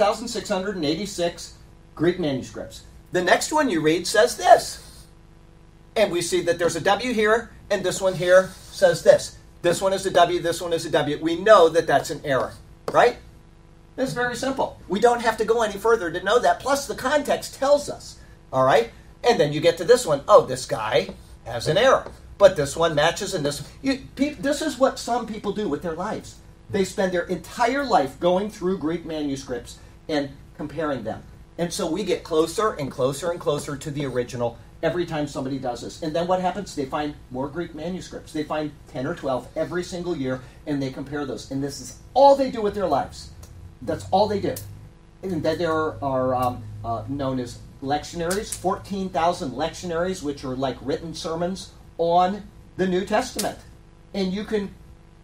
5,686 Greek manuscripts. The next one you read says this. And we see that there's a W here, and this one here says this. This one is a W, this one is a W. We know that that's an error, right? It's very simple. We don't have to go any further to know that. Plus, the context tells us, all right? And then you get to this one. Oh, this guy has an error. But this one matches, and this... this is what some people do with their lives. They spend their entire life going through Greek manuscripts and comparing them. And so we get closer and closer and closer to the original every time somebody does this. And then what happens? They find more Greek manuscripts. They find 10 or 12 every single year, and they compare those. And this is all they do with their lives. That's all they do. And then there are known as lectionaries, 14,000 lectionaries, which are like written sermons on the New Testament. And you can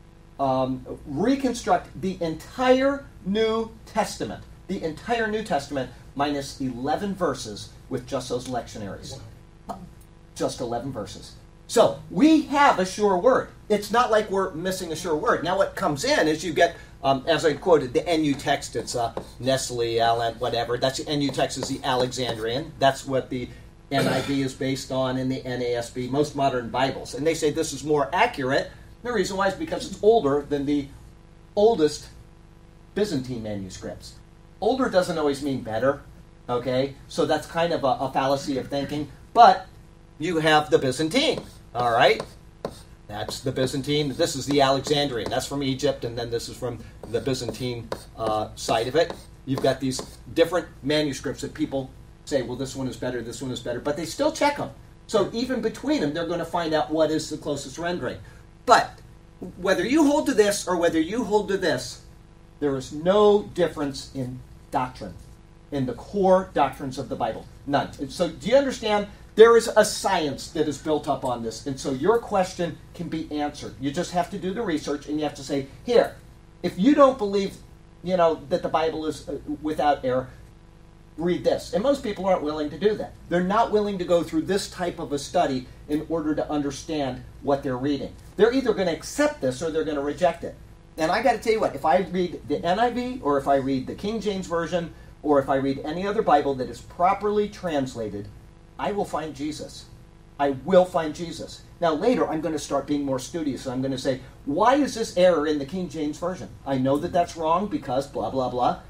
reconstruct the entire New Testament, minus 11 verses with just those lectionaries. Just 11 verses. So we have a sure word. It's not like we're missing a sure word. Now what comes in is you get, as I quoted, the NU text. It's Nestle, whatever. That's the NU text is the Alexandrian. That's what the NIV is based on in the NASB, most modern Bibles. And they say this is more accurate. The reason why is because it's older than the oldest Byzantine manuscripts. Older doesn't always mean better, okay? So that's kind of a fallacy of thinking. But you have the Byzantine, all right? That's the Byzantine. This is the Alexandrian. That's from Egypt, and then this is from the Byzantine side of it. You've got these different manuscripts that people say, well, this one is better, this one is better, but they still check them. So even between them, they're going to find out what is the closest rendering. But whether you hold to this or whether you hold to this, there is no difference in doctrine, in the core doctrines of the Bible. None. So do you understand? There is a science that is built up on this, and so your question can be answered. You just have to do the research, and you have to say, here, if you don't believe, that the Bible is without error, read this. And most people aren't willing to do that. They're not willing to go through this type of a study in order to understand what they're reading. They're either going to accept this or they're going to reject it. And I got to tell you what, if I read the NIV, or if I read the King James Version, or if I read any other Bible that is properly translated, I will find Jesus. I will find Jesus. Now later, I'm going to start being more studious. I'm going to say, why is this error in the King James Version? I know that that's wrong because blah, blah, blah.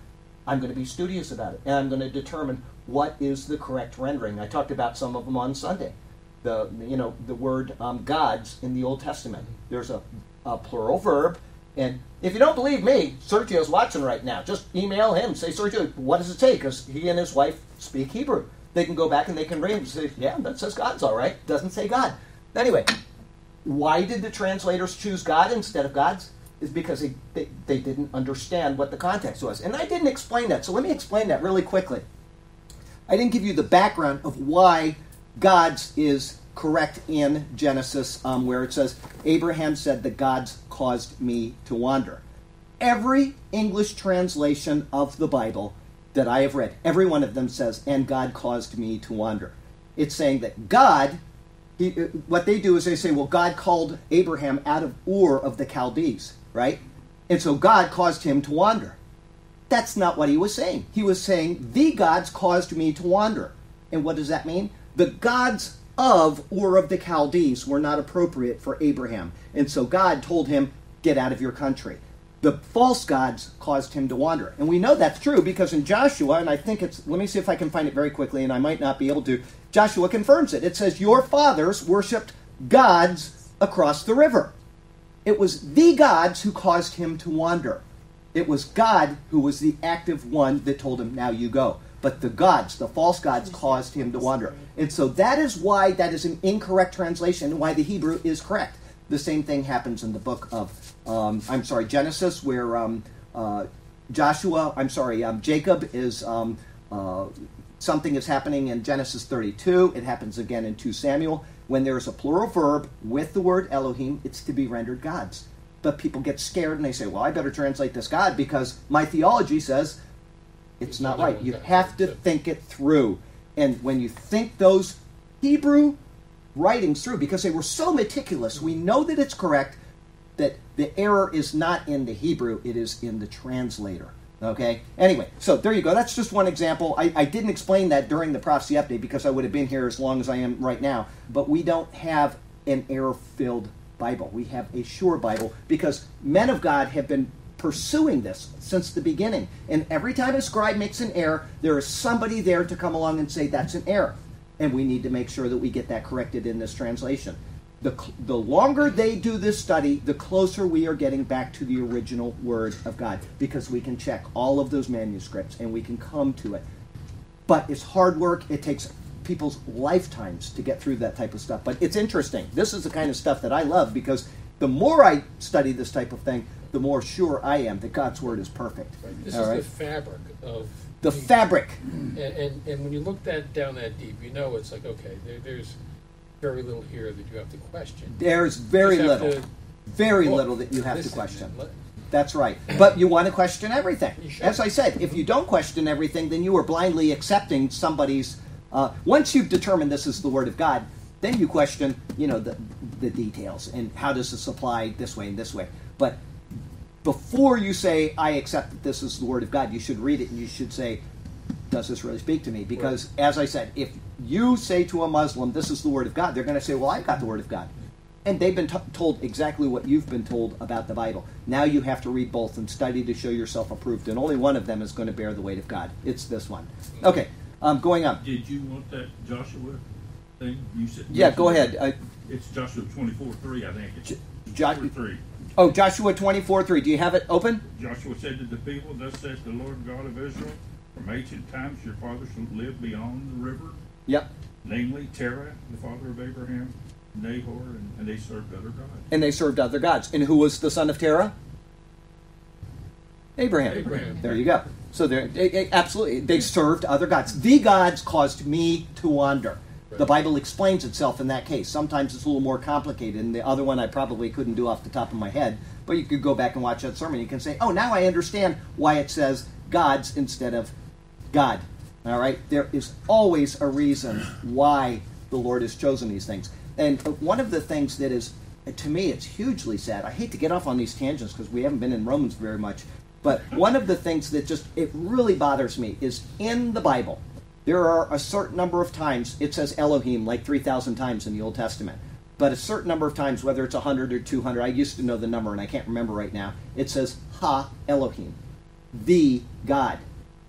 I'm going to be studious about it, and I'm going to determine what is the correct rendering. I talked about some of them on Sunday. The word gods in the Old Testament. There's a plural verb, and if you don't believe me, Sergio's watching right now. Just email him. Say, Sergio, what does it say? Because he and his wife speak Hebrew. They can go back and they can read and say, yeah, that says God's all right. Doesn't say God. Anyway, why did the translators choose God instead of gods? Is because they didn't understand what the context was. And I didn't explain that, so let me explain that really quickly. I didn't give you the background of why gods is correct in Genesis, where it says, Abraham said, the gods caused me to wander. Every English translation of the Bible that I have read, every one of them says, and God caused me to wander. It's saying that God, what they do is they say, well, God called Abraham out of Ur of the Chaldees, right? And so God caused him to wander. That's not what he was saying. He was saying, the gods caused me to wander. And what does that mean? The gods of Ur of the Chaldees were not appropriate for Abraham. And so God told him, get out of your country. The false gods caused him to wander. And we know that's true because in Joshua, and I think let me see if I can find it very quickly, and I might not be able to. Joshua confirms it. It says, your fathers worshipped gods across the river. It was the gods who caused him to wander. It was God who was the active one that told him, now you go. But the gods, the false gods, caused him to wander. And so that is why that is an incorrect translation and why the Hebrew is correct. The same thing happens in the book of, Genesis, where Jacob is, something is happening in Genesis 32. It happens again in 2 Samuel. When there is a plural verb with the word Elohim, it's to be rendered gods. But people get scared and they say, well, I better translate this God because my theology says it's not right. You have to think it through. And when you think those Hebrew writings through, because they were so meticulous, we know that it's correct, that the error is not in the Hebrew, it is in the translator. Okay? Anyway, so there you go. That's just one example. I didn't explain that during the prophecy update because I would have been here as long as I am right now. But we don't have an error-filled Bible. We have a sure Bible because men of God have been pursuing this since the beginning. And every time a scribe makes an error, there is somebody there to come along and say that's an error. And we need to make sure that we get that corrected in this translation. The longer they do this study, the closer we are getting back to the original Word of God, because we can check all of those manuscripts and we can come to it. But it's hard work. It takes people's lifetimes to get through that type of stuff. But it's interesting. This is the kind of stuff that I love because the more I study this type of thing, the more sure I am that God's Word is perfect. Right. This all is right? the fabric of... The fabric. And when you look down that deep, you know it's like, okay, there's very little here that you have to question. There's very little that you have to question. That's right. But you want to question everything. As I said, if you don't question everything, then you are blindly accepting somebody's... once you've determined this is the Word of God, then you question, the details and how does this apply this way and this way. But before you say, I accept that this is the Word of God, you should read it and you should say, does this really speak to me? Because, as I said, if you say to a Muslim, this is the Word of God, they're going to say, well, I've got the Word of God. And they've been told exactly what you've been told about the Bible. Now you have to read both and study to show yourself approved. And only one of them is going to bear the weight of God. It's this one. Okay, going on. Did you want that Joshua thing? You said, yeah, go ahead. It's Joshua 24:3, I think. It's Joshua 3. Oh, Joshua 24:3. Do you have it open? Joshua said to the people, thus says the Lord God of Israel, from ancient times your fathers lived beyond the river. Yep. Namely, Terah, the father of Abraham, Nahor, and they served other gods. And they served other gods. And who was the son of Terah? Abraham. There you go. So absolutely, they served other gods. The gods caused me to wander. The Bible explains itself in that case. Sometimes it's a little more complicated, and the other one I probably couldn't do off the top of my head. But you could go back and watch that sermon. You can say, oh, now I understand why it says gods instead of God. All right? There is always a reason why the Lord has chosen these things. And one of the things that is, to me, it's hugely sad. I hate to get off on these tangents because we haven't been in Romans very much. But one of the things that it really bothers me is in the Bible, there are a certain number of times, it says Elohim like 3,000 times in the Old Testament. But a certain number of times, whether it's 100 or 200, I used to know the number and I can't remember right now, it says Ha Elohim, the God.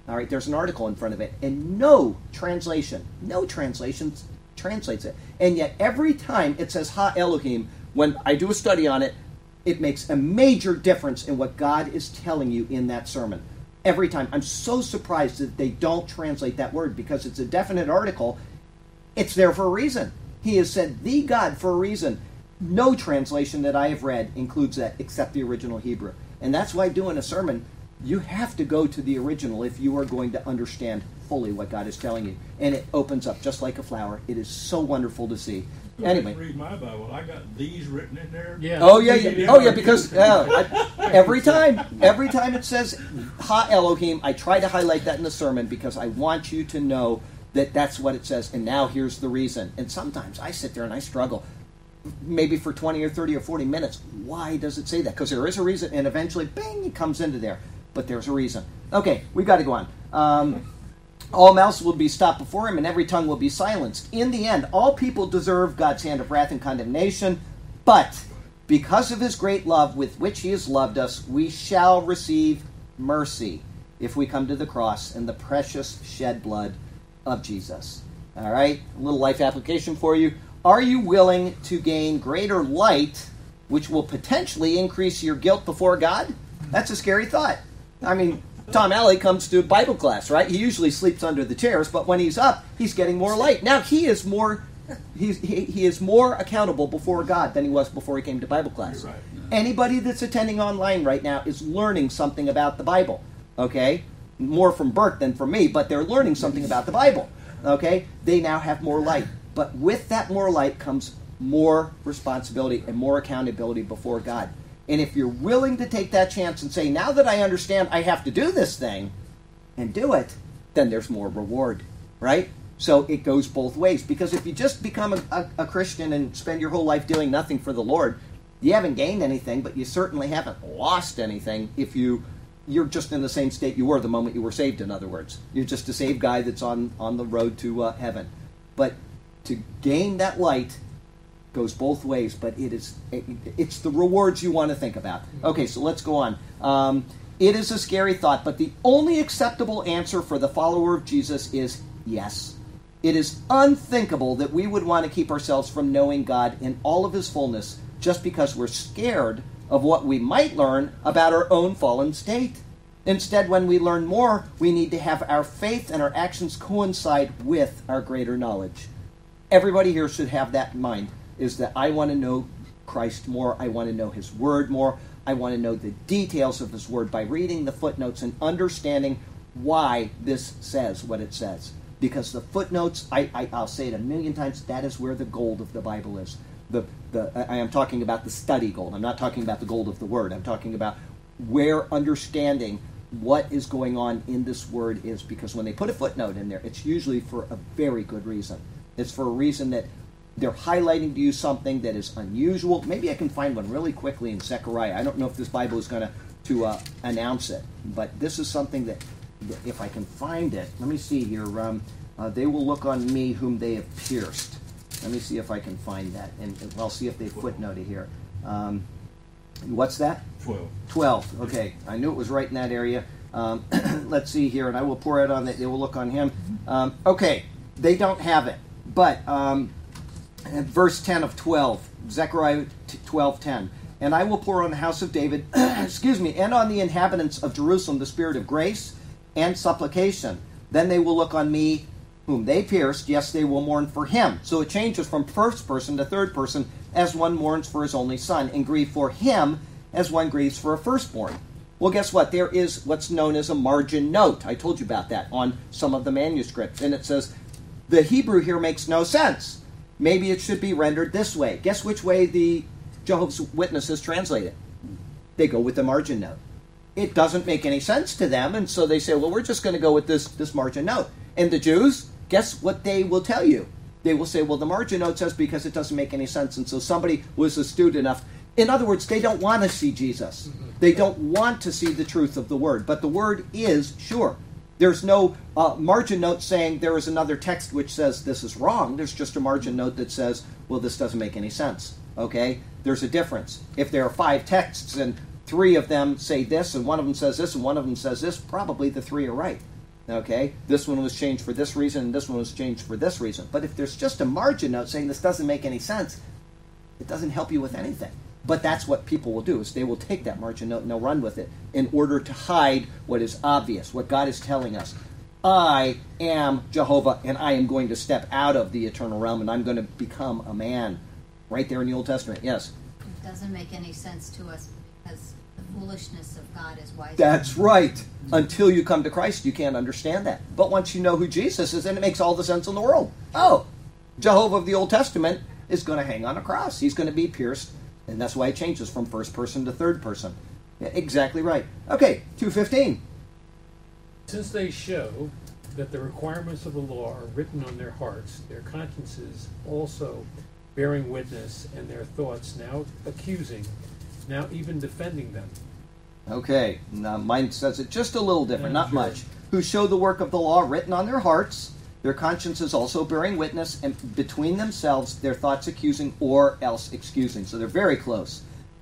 All right, there's an article in front of it, and no translation translates it. And yet every time it says Ha Elohim, when I do a study on it, it makes a major difference in what God is telling you in that sermon. Every time. I'm so surprised that they don't translate that word, because it's a definite article. It's there for a reason. He has said the God for a reason. No translation that I have read includes that except the original Hebrew. And that's why doing a sermon, you have to go to the original if you are going to understand fully what God is telling you. And it opens up just like a flower. It is so wonderful to see. Anyway. Read my Bible. I got these written in there. Yeah. Oh yeah, because every time it says Ha Elohim, I try to highlight that in the sermon because I want you to know that that's what it says. And now here's the reason. And sometimes I sit there and I struggle, maybe for 20 or 30 or 40 minutes. Why does it say that? Because there is a reason, and eventually, bang, it comes into there. But there's a reason. Okay, we've got to go on. All mouths will be stopped before him, and every tongue will be silenced. In the end, all people deserve God's hand of wrath and condemnation, but because of his great love with which he has loved us, we shall receive mercy if we come to the cross and the precious shed blood of Jesus. All right, a little life application for you. Are you willing to gain greater light, which will potentially increase your guilt before God? That's a scary thought. I mean, Tom Alley comes to Bible class, right? He usually sleeps under the chairs, but when he's up, he's getting more light. Now he is more accountable before God than he was before he came to Bible class. Right. Anybody that's attending online right now is learning something about the Bible. Okay, more from Bert than from me, but they're learning something about the Bible. Okay, they now have more light, but with that more light comes more responsibility and more accountability before God. And if you're willing to take that chance and say, now that I understand I have to do this thing, and do it, then there's more reward, right? So it goes both ways. Because if you just become a Christian and spend your whole life doing nothing for the Lord, you haven't gained anything, but you certainly haven't lost anything if you're just in the same state you were the moment you were saved, in other words. You're just a saved guy that's on the road to heaven. But to gain that light goes both ways, but it's the rewards you want to think about. Okay, so let's go on. It is a scary thought, but the only acceptable answer for the follower of Jesus is yes. It is unthinkable that we would want to keep ourselves from knowing God in all of his fullness just because we're scared of what we might learn about our own fallen state. Instead, when we learn more, we need to have our faith and our actions coincide with our greater knowledge. Everybody here should have that in mind, is that I want to know Christ more, I want to know his word more, I want to know the details of his word by reading the footnotes and understanding why this says what it says. Because the footnotes, I'll say it a million times, that is where the gold of the Bible is. I am talking about the study gold. I'm not talking about the gold of the word. I'm talking about where understanding what is going on in this word is. Because when they put a footnote in there, it's usually for a very good reason. It's for a reason that they're highlighting to you something that is unusual. Maybe I can find one really quickly in Zechariah. I don't know if this Bible is going to announce it, but this is something that if I can find it, let me see here. They will look on me whom they have pierced. Let me see if I can find that, and I'll see if they footnote it here. What's that? 12. Okay, I knew it was right in that area. Let's see here, and I will pour it on that. They will look on him. Okay, they don't have it, but verse 10 of 12, Zechariah 12:10. And I will pour on the house of David, and on the inhabitants of Jerusalem the spirit of grace and supplication. Then they will look on me whom they pierced. Yes, they will mourn for him. So it changes from first person to third person, as one mourns for his only son, and grieve for him as one grieves for a firstborn. Well, guess what? There is what's known as a margin note. I told you about that on some of the manuscripts. And it says, the Hebrew here makes no sense. Maybe it should be rendered this way. Guess which way the Jehovah's Witnesses translate it? They go with the margin note. It doesn't make any sense to them, and so they say, well, we're just going to go with this margin note. And the Jews, guess what they will tell you? They will say, well, the margin note says because it doesn't make any sense, and so somebody was astute enough. In other words, they don't want to see Jesus. They don't want to see the truth of the Word, but the Word is sure. There's no margin note saying there is another text which says this is wrong. There's just a margin note that says, well, this doesn't make any sense. Okay? There's a difference. If there are 5 texts and 3 of them say this, and one of them says this, and one of them says this, probably the 3 are right. Okay, this one was changed for this reason, and this one was changed for this reason. But if there's just a margin note saying this doesn't make any sense, it doesn't help you with anything. But that's what people will do, is they will take that margin note and they'll run with it in order to hide what is obvious, what God is telling us. I am Jehovah, and I am going to step out of the eternal realm, and I'm going to become a man. Right there in the Old Testament, yes. It doesn't make any sense to us because the foolishness of God is wiser. That's right. Until you come to Christ, you can't understand that. But once you know who Jesus is, then it makes all the sense in the world. Oh, Jehovah of the Old Testament is going to hang on a cross. He's going to be pierced, and that's why it changes from first person to third person. Yeah, exactly right. Okay, 2:15. Since they show that the requirements of the law are written on their hearts, their consciences also bearing witness, and their thoughts now accusing, now even defending them. Okay, now mine says it just a little different, Yeah, not sure. much. Who show the work of the law written on their hearts, their consciences also bearing witness, and between themselves their thoughts accusing or else excusing. So they're very close.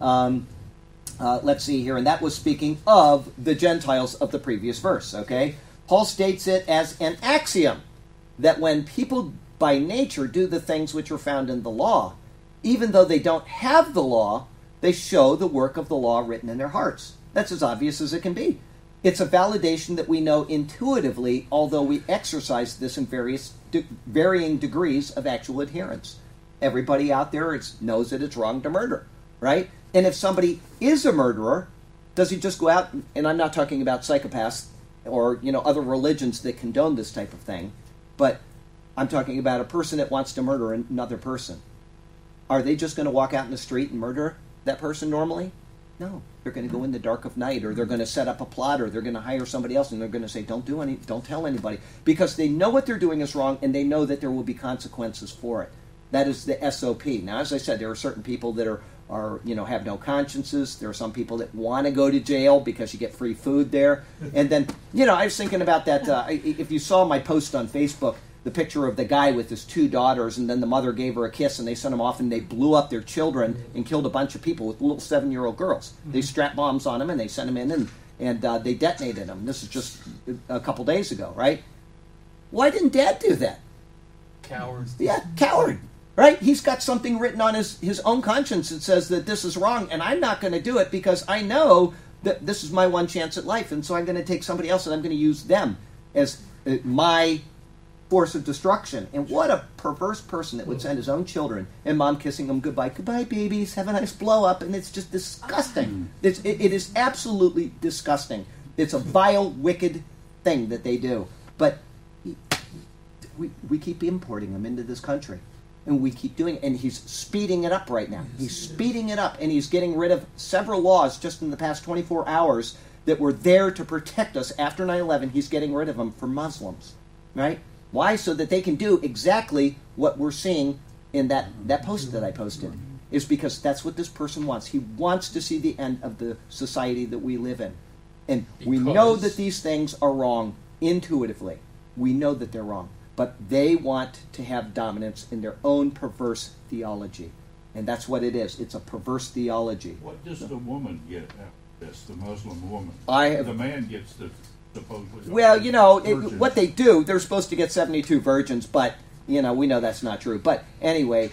Let's see here, and that was speaking of the Gentiles of the previous verse, okay? Paul states it as an axiom that when people by nature do the things which are found in the law, even though they don't have the law, they show the work of the law written in their hearts. That's as obvious as it can be. It's a validation that we know intuitively, although we exercise this in varying degrees of actual adherence. Everybody out there knows that it's wrong to murder, right? And if somebody is a murderer, does he just go out, and I'm not talking about psychopaths or other religions that condone this type of thing, but I'm talking about a person that wants to murder another person. Are they just going to walk out in the street and murder that person normally? No. They're going to go in the dark of night, or they're going to set up a plot, or they're going to hire somebody else, and they're going to say, don't tell anybody. Because they know what they're doing is wrong, and they know that there will be consequences for it. That is the SOP. Now, as I said, there are certain people that are have no consciences. There are some people that want to go to jail because you get free food there. And then, I was thinking about that. If you saw my post on Facebook, the picture of the guy with his 2 daughters, and then the mother gave her a kiss, and they sent them off, and they blew up their children and killed a bunch of people with little 7-year-old girls. They strapped bombs on them, and they sent them in, and they detonated them. This is just a couple days ago, right? Why didn't Dad do that? Cowards. Yeah, coward. Right? He's got something written on his own conscience that says that this is wrong, and I'm not going to do it because I know that this is my one chance at life, and so I'm going to take somebody else and I'm going to use them as my force of destruction. And what a perverse person that would send his own children and mom kissing them goodbye. Goodbye, babies. Have a nice blow up. And it's just disgusting. It is absolutely disgusting. It's a vile, wicked thing that they do. But we keep importing them into this country. And we keep doing it. And he's speeding it up right now. He's speeding it up. And he's getting rid of several laws just in the past 24 hours that were there to protect us after 9/11. He's getting rid of them for Muslims. Right? Why? So that they can do exactly what we're seeing in that post that I posted. Is because that's what this person wants. He wants to see the end of the society that we live in. And we know that these things are wrong intuitively. We know that they're wrong. But they want to have dominance in their own perverse theology. And that's what it is. It's a perverse theology. What does the woman get out of this, the Muslim woman? The man gets the supposedly... Well, what they do, they're supposed to get 72 virgins, but, we know that's not true. But anyway,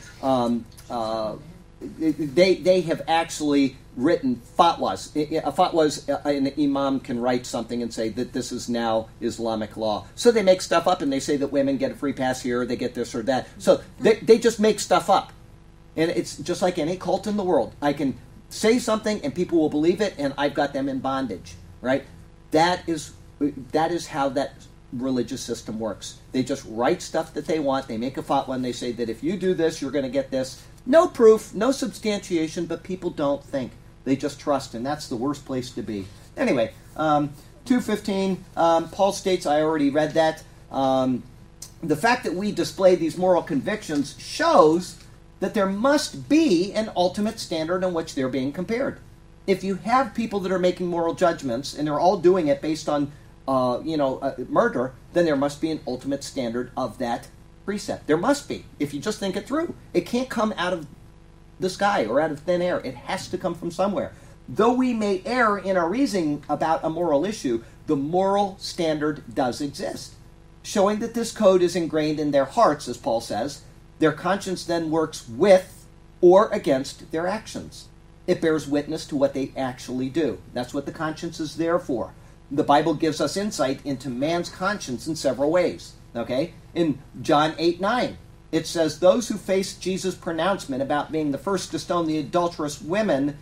they have actually written fatwas. A fatwa is an imam can write something and say that this is now Islamic law. So they make stuff up and they say that women get a free pass here, they get this or that. So they just make stuff up. And it's just like any cult in the world. I can say something and people will believe it, and I've got them in bondage, right? That is how that religious system works. They just write stuff that they want. They make a fatwa and they say that if you do this, you're going to get this. No proof, no substantiation, but people don't think. They just trust, and that's the worst place to be. Anyway, 2:15, Paul states, I already read that, the fact that we display these moral convictions shows that there must be an ultimate standard on which they're being compared. If you have people that are making moral judgments, and they're all doing it based on murder, then there must be an ultimate standard of that precept. There must be, if you just think it through. It can't come out of the sky or out of thin air. It has to come from somewhere. Though we may err in our reasoning about a moral issue, the moral standard does exist. Showing that this code is ingrained in their hearts, as Paul says, their conscience then works with or against their actions. It bears witness to what they actually do. That's what the conscience is there for. The Bible gives us insight into man's conscience in several ways. Okay? In John 8:9, it says, those who faced Jesus' pronouncement about being the first to stone the adulterous woman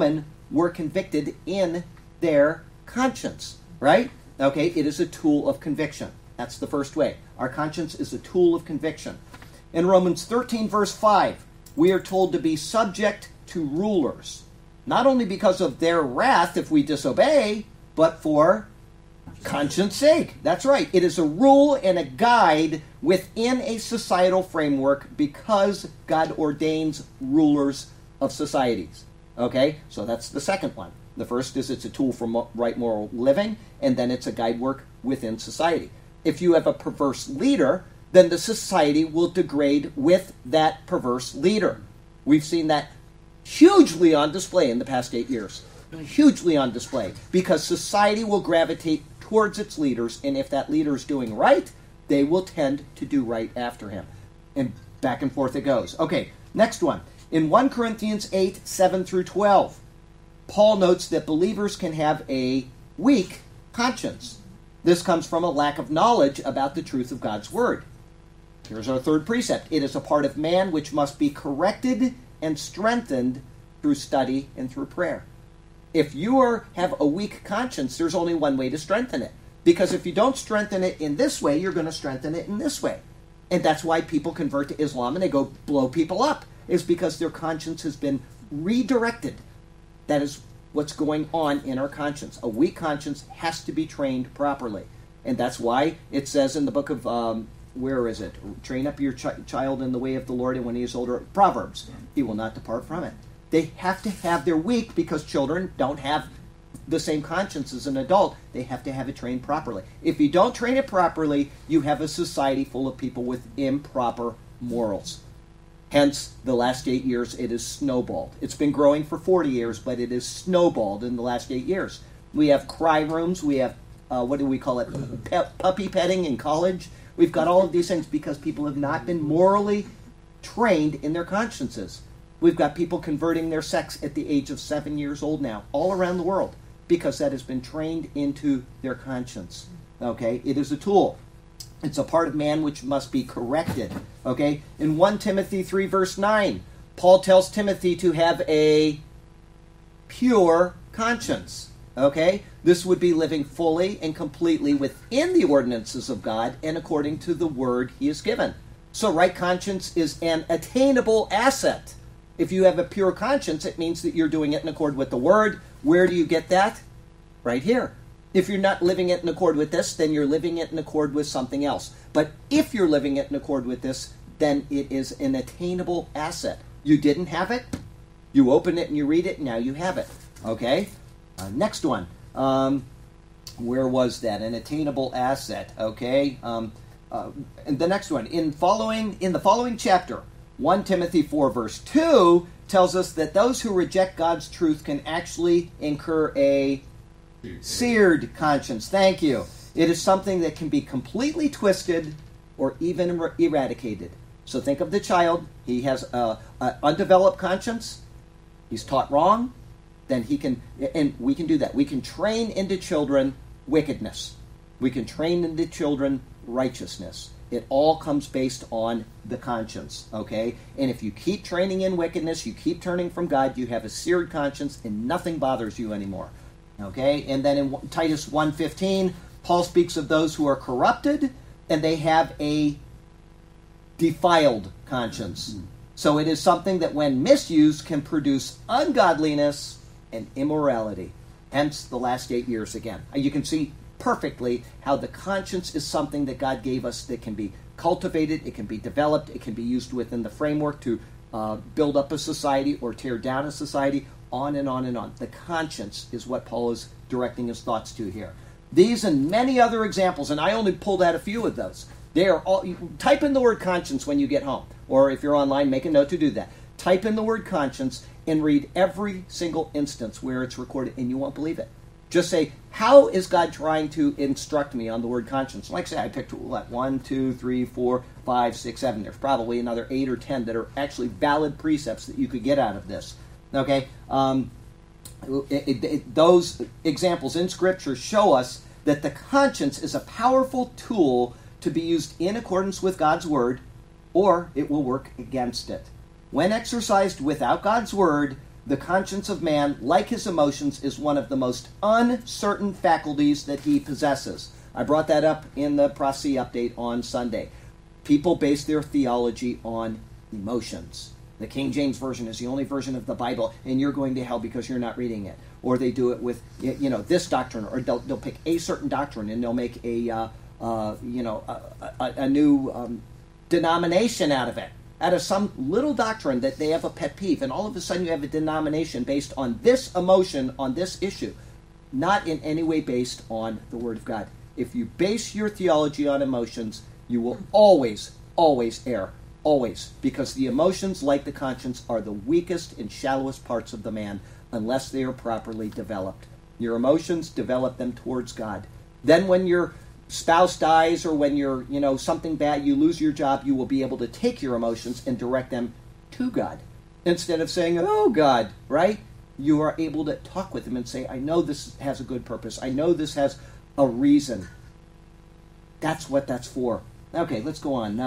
were convicted in their conscience. Right? Okay? It is a tool of conviction. That's the first way. Our conscience is a tool of conviction. In Romans 13, verse 5, we are told to be subject to rulers, not only because of their wrath if we disobey, but for conscience sake. That's right. It is a rule and a guide within a societal framework because God ordains rulers of societies. Okay? So that's the second one. The first is it's a tool for right moral living, and then it's a guide work within society. If you have a perverse leader, then the society will degrade with that perverse leader. We've seen that hugely on display in the past 8 years. Hugely on display. Because society will gravitate towards its leaders, and if that leader is doing right, they will tend to do right after him. And back and forth it goes. Okay, next one. In 1 Corinthians 8, 7 through 12, Paul notes that believers can have a weak conscience. This comes from a lack of knowledge about the truth of God's word. Here's our third precept. It is a part of man which must be corrected and strengthened through study and through prayer. If you have a weak conscience, there's only one way to strengthen it. Because if you don't strengthen it in this way, you're going to strengthen it in this way. And that's why people convert to Islam and they go blow people up, is because their conscience has been redirected. That is what's going on in our conscience. A weak conscience has to be trained properly. And that's why it says in the book of, where is it? Train up your child in the way of the Lord, and when he is older, Proverbs, he will not depart from it. They have to have their weak because children don't have the same conscience as an adult. They have to have it trained properly. If you don't train it properly, you have a society full of people with improper morals. Hence, the last 8 years, it has snowballed. It's been growing for 40 years, but it has snowballed in the last 8 years. We have cry rooms. We have, what do we call it, puppy petting in college. We've got all of these things because people have not been morally trained in their consciences. We've got people converting their sex at the age of 7 years old now, all around the world, because that has been trained into their conscience. Okay? It is a tool. It's a part of man which must be corrected. Okay? In 1 Timothy 3, verse 9, Paul tells Timothy to have a pure conscience. Okay? This would be living fully and completely within the ordinances of God and according to the word he has given. So right conscience is an attainable asset. If you have a pure conscience, it means that you're doing it in accord with the word. Where do you get that? Right here. If you're not living it in accord with this, then you're living it in accord with something else. But if you're living it in accord with this, then it is an attainable asset. You didn't have it, you open it and you read it, and now you have it. Okay? Next one. Where was that? An attainable asset. Okay? And the next one. In the following chapter, 1 Timothy 4, verse 2 tells us that those who reject God's truth can actually incur a seared conscience. Thank you. It is something that can be completely twisted or even eradicated. So think of the child. He has an undeveloped conscience. He's taught wrong. Then he can, and we can do that. We can train into children wickedness. We can train into children righteousness. It all comes based on the conscience, okay? And if you keep training in wickedness, you keep turning from God, you have a seared conscience, and nothing bothers you anymore, okay? And then in Titus 1:15, Paul speaks of those who are corrupted, and they have a defiled conscience. So it is something that when misused can produce ungodliness and immorality. Hence the last 8 years again. You can see perfectly how the conscience is something that God gave us that can be cultivated, it can be developed, it can be used within the framework to build up a society or tear down a society, on and on and on. The conscience is what Paul is directing his thoughts to here. These and many other examples, and I only pulled out a few of those. They are all. Type in the word conscience when you get home, or if you're online, make a note to do that. Type in the word conscience and read every single instance where it's recorded, and you won't believe it. Just say, how is God trying to instruct me on the word conscience? Like I say, I picked, 1, 2, 3, 4, 5, 6, 7. There's probably another 8 or 10 that are actually valid precepts that you could get out of this. Okay? Those examples in Scripture show us that the conscience is a powerful tool to be used in accordance with God's Word, or it will work against it. When exercised without God's Word, the conscience of man, like his emotions, is one of the most uncertain faculties that he possesses. I brought that up in the Prophecy Update on Sunday. People base their theology on emotions. The King James Version is the only version of the Bible, and you're going to hell because you're not reading it. Or they do it with, this doctrine, or they'll pick a certain doctrine, and they'll make a new denomination out of it. Out of some little doctrine that they have a pet peeve, and all of a sudden you have a denomination based on this emotion, on this issue, not in any way based on the Word of God. If you base your theology on emotions, you will always err. Always. Because the emotions, like the conscience, are the weakest and shallowest parts of the man unless they are properly developed. Your emotions, develop them towards God. Then when your spouse dies, or when you're, something bad, you lose your job, you will be able to take your emotions and direct them to God. Instead of saying, oh God, right? You are able to talk with him and say, I know this has a good purpose. I know this has a reason. That's what that's for. Okay, let's go on.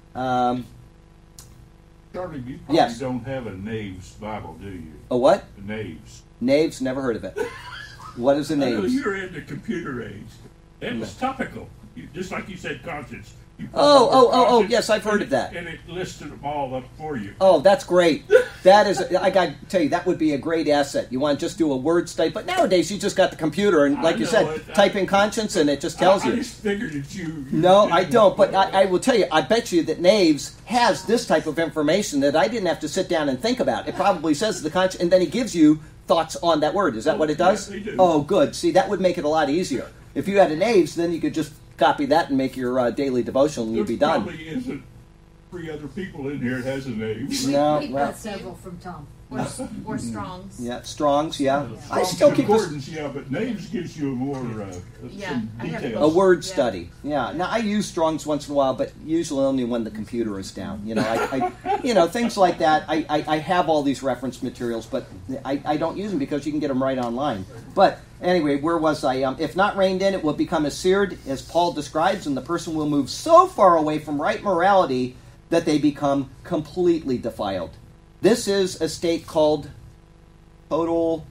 Charlie, you probably Yes. don't have a Knaves Bible, do you? A what? A Knaves. Knaves? Never heard of it. What is a I know Knaves? you're in the computer age. It was topical. Just like you said, conscience. You put Oh, the word oh, oh, oh, conscience, yes, I've heard and of that. And it listed them all up for you. Oh, that's great. That is, I got to tell you, that would be a great asset. You want to just do a word study, but nowadays you just got the computer, and like I you know said, it. type in conscience, and it just tells I you. just figured that you... No, I don't, but I will tell you, I bet you that Knaves has this type of information that I didn't have to sit down and think about. It probably says the conscience, and then he gives you thoughts on that word. Is that what it does? Yes, they do. Oh, good. See, that would make it a lot easier. If you had a Knaves, then you could just copy that and make your daily devotional, and you'd be There done. probably isn't 3 other people in here that has a name. No, We well, got several from Tom. Or Strong's. yeah, Strong's, yeah. I Strong still keep this. concordance, yeah, but names gives you more Yeah, some I have details. A word Yeah. study, yeah. Now I use Strong's once in a while, but usually only when the computer is down. Things like that. I have all these reference materials, but I don't use them because you can get them right online. But anyway, where was I? If not reined in, it will become as seared, as Paul describes, and the person will move so far away from right morality that they become completely defiled. This is a state called total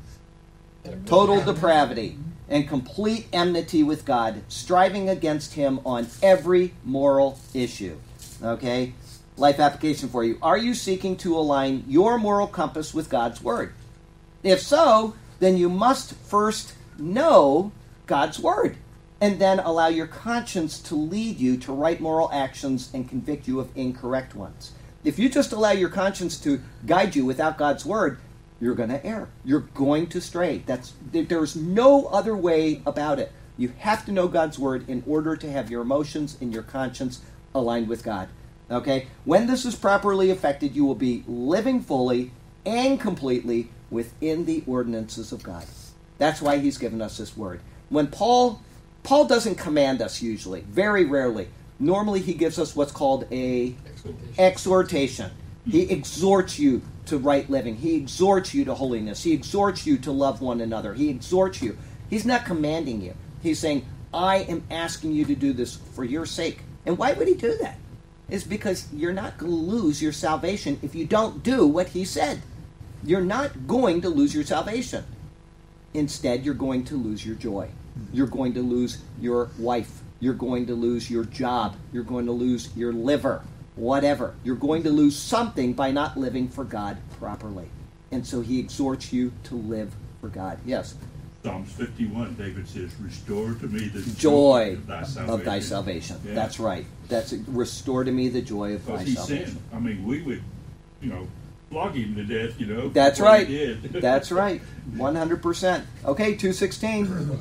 depravity and complete enmity with God, striving against him on every moral issue. Okay? Life application for you. Are you seeking to align your moral compass with God's Word? If so, then you must first know God's Word, and then allow your conscience to lead you to right moral actions and convict you of incorrect ones. If you just allow your conscience to guide you without God's Word, you're going to err. You're going to stray. There's no other way about it. You have to know God's Word in order to have your emotions and your conscience aligned with God. Okay? When this is properly effected, you will be living fully and completely within the ordinances of God. That's why he's given us this word. When Paul doesn't command us usually, very rarely. Normally he gives us what's called a exhortation. He exhorts you to right living. He exhorts you to holiness. He exhorts you to love one another. He exhorts you. He's not commanding you. He's saying, I am asking you to do this for your sake. And why would he do that? It's because you're not going to lose your salvation if you don't do what he said. You're not going to lose your salvation. Instead, you're going to lose your joy. You're going to lose your wife. You're going to lose your job. You're going to lose your liver. Whatever. You're going to lose something by not living for God properly. And so he exhorts you to live for God. Yes? Psalms 51, David says, restore to me the Joy of thy salvation. Yeah. That's right. That's it. Restore to me the joy of thy Because he salvation. sinned. We would, flog him to death, That's for what right. he did. That's right. 100%. Okay, 2:16.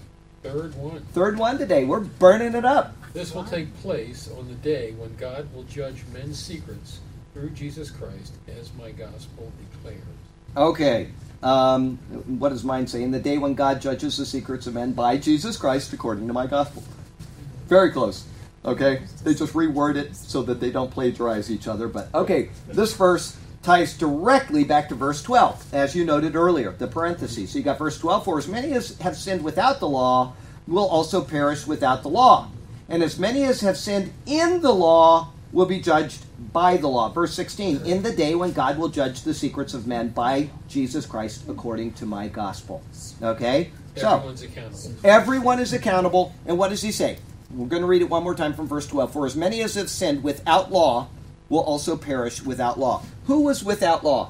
Third one today. We're burning it up. This will take place on the day when God will judge men's secrets through Jesus Christ, as my gospel declares. Okay. What does mine say? In the day when God judges the secrets of men by Jesus Christ according to my gospel. Very close. Okay? They just reword it so that they don't plagiarize each other. But, okay, this verse ties directly back to verse 12, as you noted earlier, the parentheses. So you got verse 12, for as many as have sinned without the law will also perish without the law. And as many as have sinned in the law will be judged by the law. Verse 16, in the day when God will judge the secrets of men by Jesus Christ according to my gospel. Okay? Everyone's accountable. Everyone is accountable. And what does he say? We're going to read it one more time from verse 12. For as many as have sinned without law will also perish without law. Who was without law?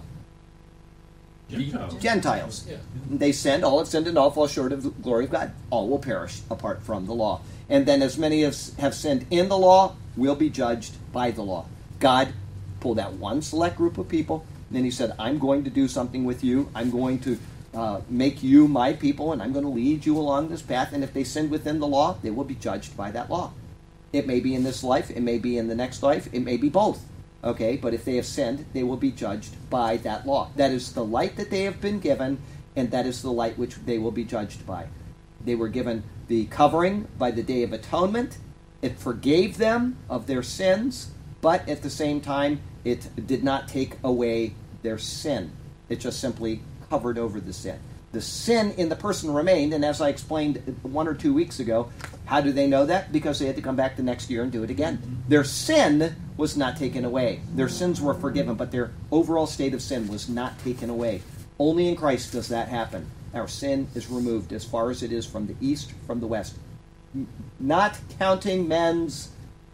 Gentiles. Yeah. They sinned, all have sinned and all fall short of the glory of God. All will perish apart from the law. And then as many as have sinned in the law will be judged by the law. God pulled out one select group of people, and then he said, I'm going to do something with you. I'm going to make you my people, and I'm going to lead you along this path. And if they sin within the law, they will be judged by that law. It may be in this life, it may be in the next life, it may be both. Okay, but if they have sinned, they will be judged by that law. That is the light that they have been given, and that is the light which they will be judged by. They were given the covering by the Day of Atonement. It forgave them of their sins, but at the same time, it did not take away their sin. It just simply covered over the sin. The sin in the person remained, and as I explained 1 or 2 weeks ago, how do they know that? Because they had to come back the next year and do it again. Their sin was not taken away. Their sins were forgiven, but their overall state of sin was not taken away. Only in Christ does that happen. Our sin is removed as far as it is from the east, from the west. Not counting men's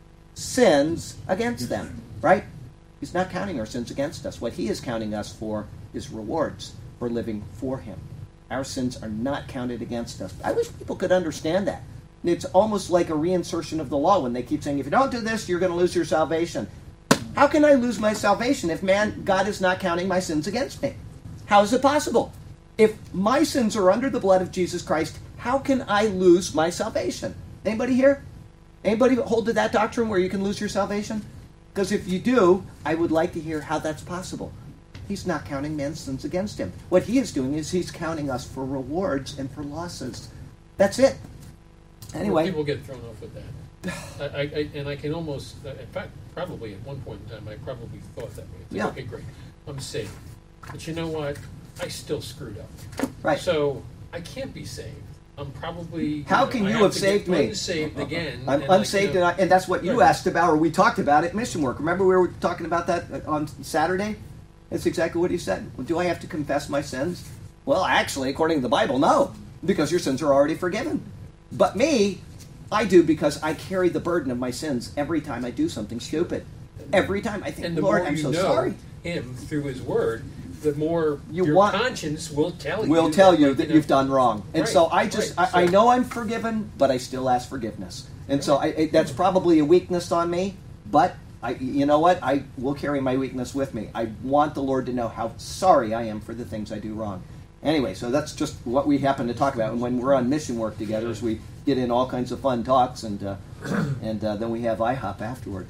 sins against them, right? He's not counting our sins against us. What he is counting us for is rewards for living for him. Our sins are not counted against us. I wish people could understand that. It's almost like a reinsertion of the law when they keep saying, if you don't do this, you're going to lose your salvation. How can I lose my salvation if God is not counting my sins against me? How is it possible? If my sins are under the blood of Jesus Christ, how can I lose my salvation? Anybody here? Anybody hold to that doctrine where you can lose your salvation? Because if you do, I would like to hear how that's possible. He's not counting man's sins against him. What he is doing is he's counting us for rewards and for losses. That's it. Anyway. People get thrown off with that. I can almost, in fact, probably at one point in time, I probably thought that way. It's like, Yeah. okay, great. I'm saved. But you know what? I still screwed up. Right. So I can't be saved. I'm probably... How can you have saved me? Unsaved again. I'm unsaved, and that's what you asked about, or we talked about at Mission Work. Remember we were talking about that on Saturday? That's exactly what he said. Well, do I have to confess my sins? Well, actually, according to the Bible, no, because your sins are already forgiven. But me, I do because I carry the burden of my sins every time I do something stupid. Every time I think, and the Lord, more I'm you so know sorry. him through his word, the more your conscience will tell you. That you've done wrong. And right, so I know I'm forgiven, but I still ask forgiveness. And so that's probably a weakness on me, but you know what? I will carry my weakness with me. I want the Lord to know how sorry I am for the things I do wrong. Anyway, so that's just what we happen to talk about. And when we're on mission work together, is we get in all kinds of fun talks, and then we have IHOP afterward.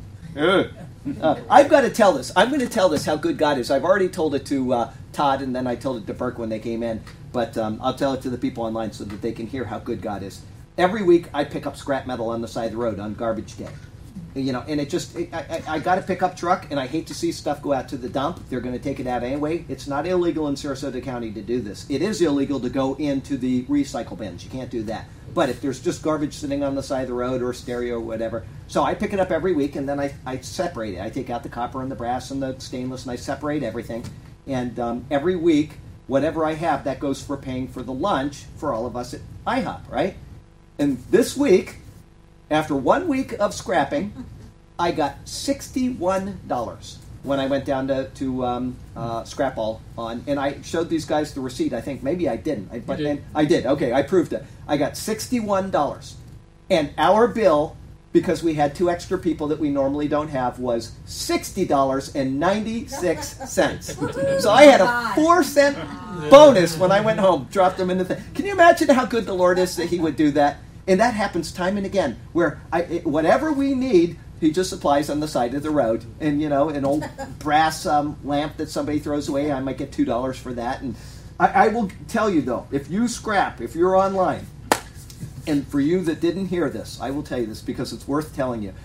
I've got to tell this. I'm going to tell this how good God is. I've already told it to Todd, and then I told it to Burke when they came in. But I'll tell it to the people online so that they can hear how good God is. Every week I pick up scrap metal on the side of the road on garbage day. You know, and I got a pickup truck, and I hate to see stuff go out to the dump. They're going to take it out anyway. It's not illegal in Sarasota County to do this. It is illegal to go into the recycle bins. You can't do that. But if there's just garbage sitting on the side of the road or stereo or whatever, so I pick it up every week, and then I separate it. I take out the copper and the brass and the stainless, and I separate everything. And every week, whatever I have, that goes for paying for the lunch for all of us at IHOP, right? And this week, after 1 week of scrapping, I got $61 when I went down to Scrap All on, and I showed these guys the receipt. I think maybe I didn't, I did. Okay, I proved it. I got $61, and our bill, because we had 2 extra people that we normally don't have, was $60.96. So I had a 4-cent bonus when I went home. Dropped them in the thing. Can you imagine how good the Lord is that He would do that? And that happens time and again, where whatever we need, He just supplies on the side of the road. And, you know, an old brass lamp that somebody throws away, I might get $2 for that. And I will tell you, though, if you're online, and for you that didn't hear this, I will tell you this because it's worth telling you.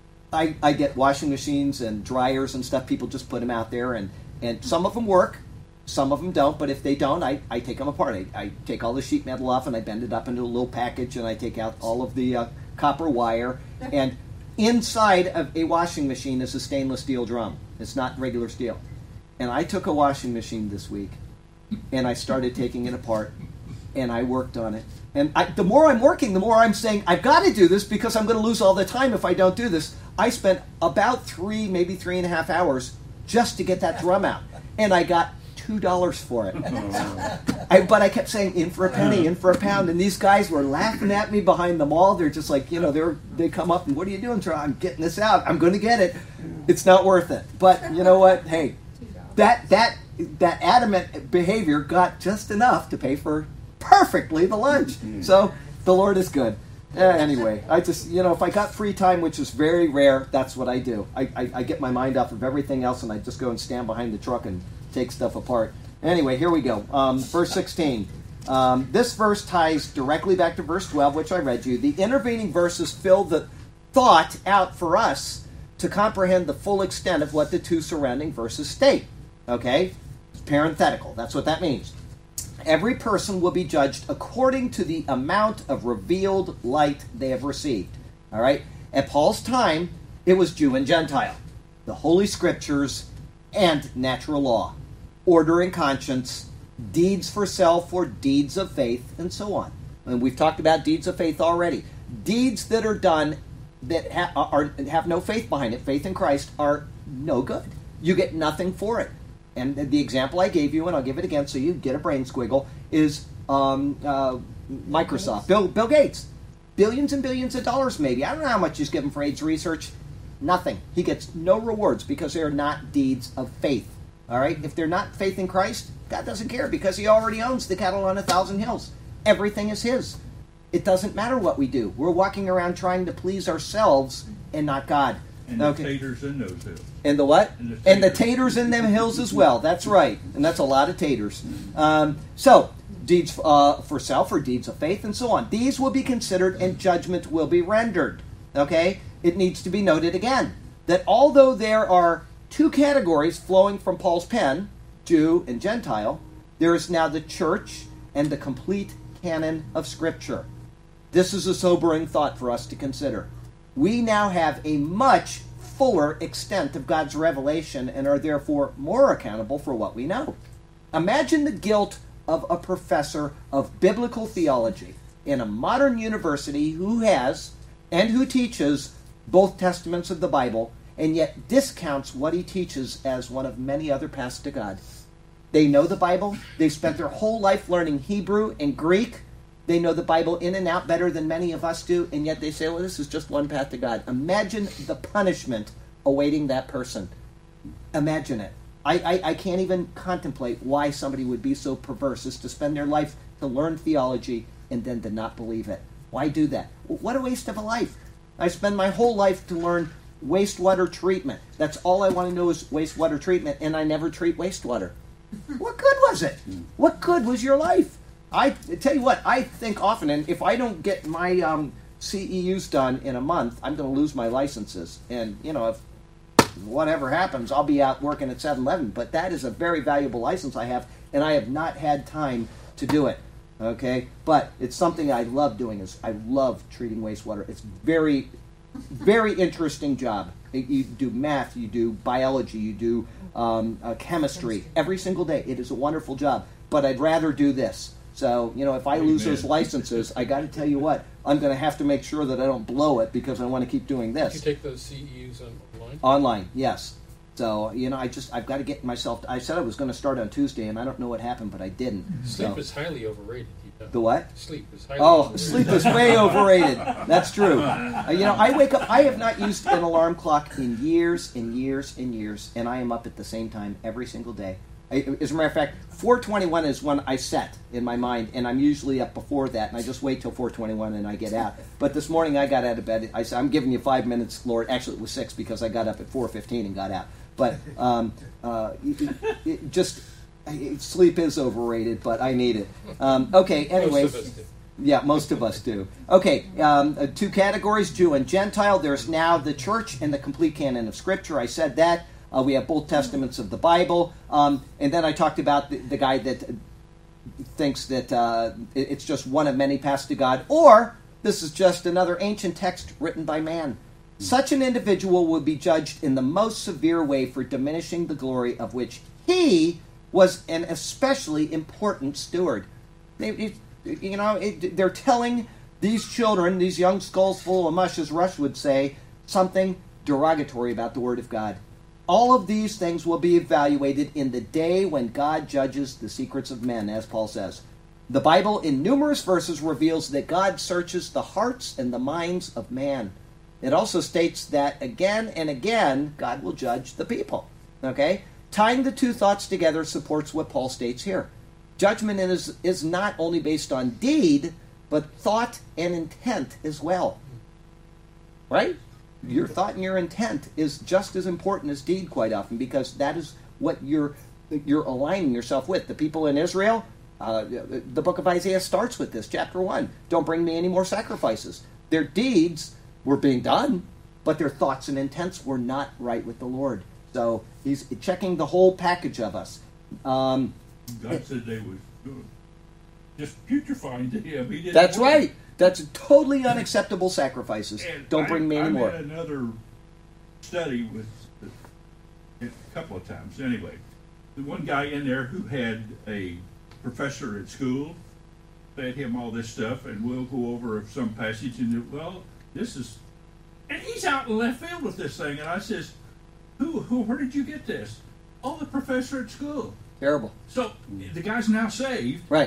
I get washing machines and dryers and stuff. People just put them out there, and some of them work, some of them don't. But if they don't, I take them apart. I take all the sheet metal off and I bend it up into a little package, and I take out all of the copper wire. And inside of a washing machine is a stainless steel drum. It's not regular steel. And I took a washing machine this week, and I started taking it apart, and I worked on it. And the more I'm working, the more I'm saying, I've got to do this because I'm going to lose all the time if I don't do this. I spent about 3, maybe 3.5 hours just to get that drum out. And I got $2 for it. But I kept saying, in for a penny, in for a pound. And these guys were laughing at me behind the mall. They're just like, they come up and, what are you doing, Troy? I'm getting this out. I'm going to get it. It's not worth it. But you know what? Hey, that adamant behavior got just enough to pay for perfectly the lunch. So the Lord is good. Anyway, I just, if I got free time, which is very rare, that's what I do. I get my mind off of everything else, and I just go and stand behind the truck and take stuff apart. Anyway, here we go. Verse 16. This verse ties directly back to verse 12, which I read you. The intervening verses fill the thought out for us to comprehend the full extent of what the two surrounding verses state. Okay? It's parenthetical. That's what that means. Every person will be judged according to the amount of revealed light they have received. All right? At Paul's time, it was Jew and Gentile, the Holy Scriptures, and natural law, order and conscience, deeds for self or deeds of faith, and so on. And we've talked about deeds of faith already. Deeds that are done that have no faith behind it, faith in Christ, are no good. You get nothing for it. And the example I gave you, and I'll give it again so you get a brain squiggle, is Microsoft. Bill Gates. Billions and billions of dollars maybe. I don't know how much he's given for AIDS research. Nothing. He gets no rewards because they are not deeds of faith. All right? If they're not faith in Christ, God doesn't care because he already owns the cattle on 1,000 hills. Everything is his. It doesn't matter what we do. We're walking around trying to please ourselves and not God. And the taters in those hills. And the what? And the taters in them hills as well. That's right. And that's a lot of taters. So, deeds for self or deeds of faith and so on. These will be considered and judgment will be rendered. Okay? It needs to be noted again that although there are two categories flowing from Paul's pen, Jew and Gentile, there is now the church and the complete canon of Scripture. This is a sobering thought for us to consider. We now have a much fuller extent of God's revelation and are therefore more accountable for what we know. Imagine the guilt of a professor of biblical theology in a modern university who has and who teaches both testaments of the Bible and yet discounts what he teaches as one of many other paths to God. They know the Bible. They've spent their whole life learning Hebrew and Greek. They know the Bible in and out better than many of us do, and yet they say, well, this is just one path to God. Imagine the punishment awaiting that person. Imagine it. I can't even contemplate why somebody would be so perverse as to spend their life to learn theology and then to not believe it. Why do that? What a waste of a life. I spend my whole life to learn wastewater treatment. That's all I want to know is wastewater treatment, and I never treat wastewater. What good was it? What good was your life? I tell you what, I think often, and if I don't get my CEUs done in a month, I'm going to lose my licenses. And, if whatever happens, I'll be out working at 7-Eleven. But that is a very valuable license I have, and I have not had time to do it. Okay? But it's something I love doing. I love treating wastewater. It's very, very interesting job. You do math, you do biology, you do chemistry every single day. It is a wonderful job. But I'd rather do this. So, if I lose those licenses, I got to tell you what, I'm going to have to make sure that I don't blow it because I want to keep doing this. Did you take those CEUs online? Online, yes. So, I've got to get myself, I said I was going to start on Tuesday, and I don't know what happened, but I didn't. Sleep is highly overrated. The what? Sleep is highly overrated. Sleep is way overrated. That's true. I wake up, I have not used an alarm clock in years and years and years, and I am up at the same time every single day. As a matter of fact, 4:21 is when I set in my mind, and I'm usually up before that, and I just wait till 4:21 and I get out. But this morning I got out of bed. I said, I'm giving you 5 minutes, Lord. Actually, it was 6 because I got up at 4:15 and got out. But Sleep is overrated, but I need it. Okay, anyway. Most of us do. Yeah, most of us do. Okay, two categories, Jew and Gentile. There's now the church and the complete canon of Scripture. I said that. We have both testaments of the Bible. And then I talked about the guy that thinks that it's just one of many paths to God, or this is just another ancient text written by man. Such an individual will be judged in the most severe way for diminishing the glory of which he was an especially important steward. They're telling these children, these young skulls full of mush, as Rush would say, something derogatory about the Word of God. All of these things will be evaluated in the day when God judges the secrets of men, as Paul says. The Bible, in numerous verses, reveals that God searches the hearts and the minds of man. It also states that again and again, God will judge the people. Okay? Tying the two thoughts together supports what Paul states here. Judgment is not only based on deed, but thought and intent as well. Right? Your thought and your intent is just as important as deed quite often, because that is what you're aligning yourself with. The people in Israel, the book of Isaiah starts with this, chapter 1. Don't bring me any more sacrifices. Their deeds were being done, but their thoughts and intents were not right with the Lord. So he's checking the whole package of us. God said they was just putrefying to him. He didn't That's want right. That's totally unacceptable sacrifices. And Don't bring me any more. I had another study with a couple of times. Anyway, the one guy in there who had a professor at school fed him all this stuff, and we'll go over some passage, and this is, and he's out in left field with this thing, and I says, where did you get this? Oh, the professor at school. Terrible. So the guy's now saved, Right.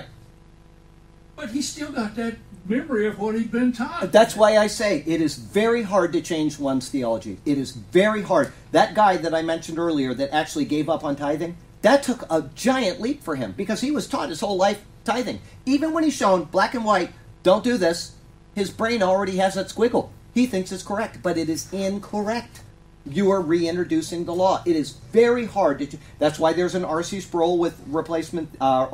but he's still got that memory of what he'd been taught. That's why I say it is very hard to change one's theology. It is very hard. That guy that I mentioned earlier that actually gave up on tithing, that took a giant leap for him because he was taught his whole life tithing. Even when he's shown black and white, don't do this, his brain already has that squiggle. He thinks it's correct, but it is incorrect. You are reintroducing the law. It is very hard to. That's why there's an R.C. Sproul with replacement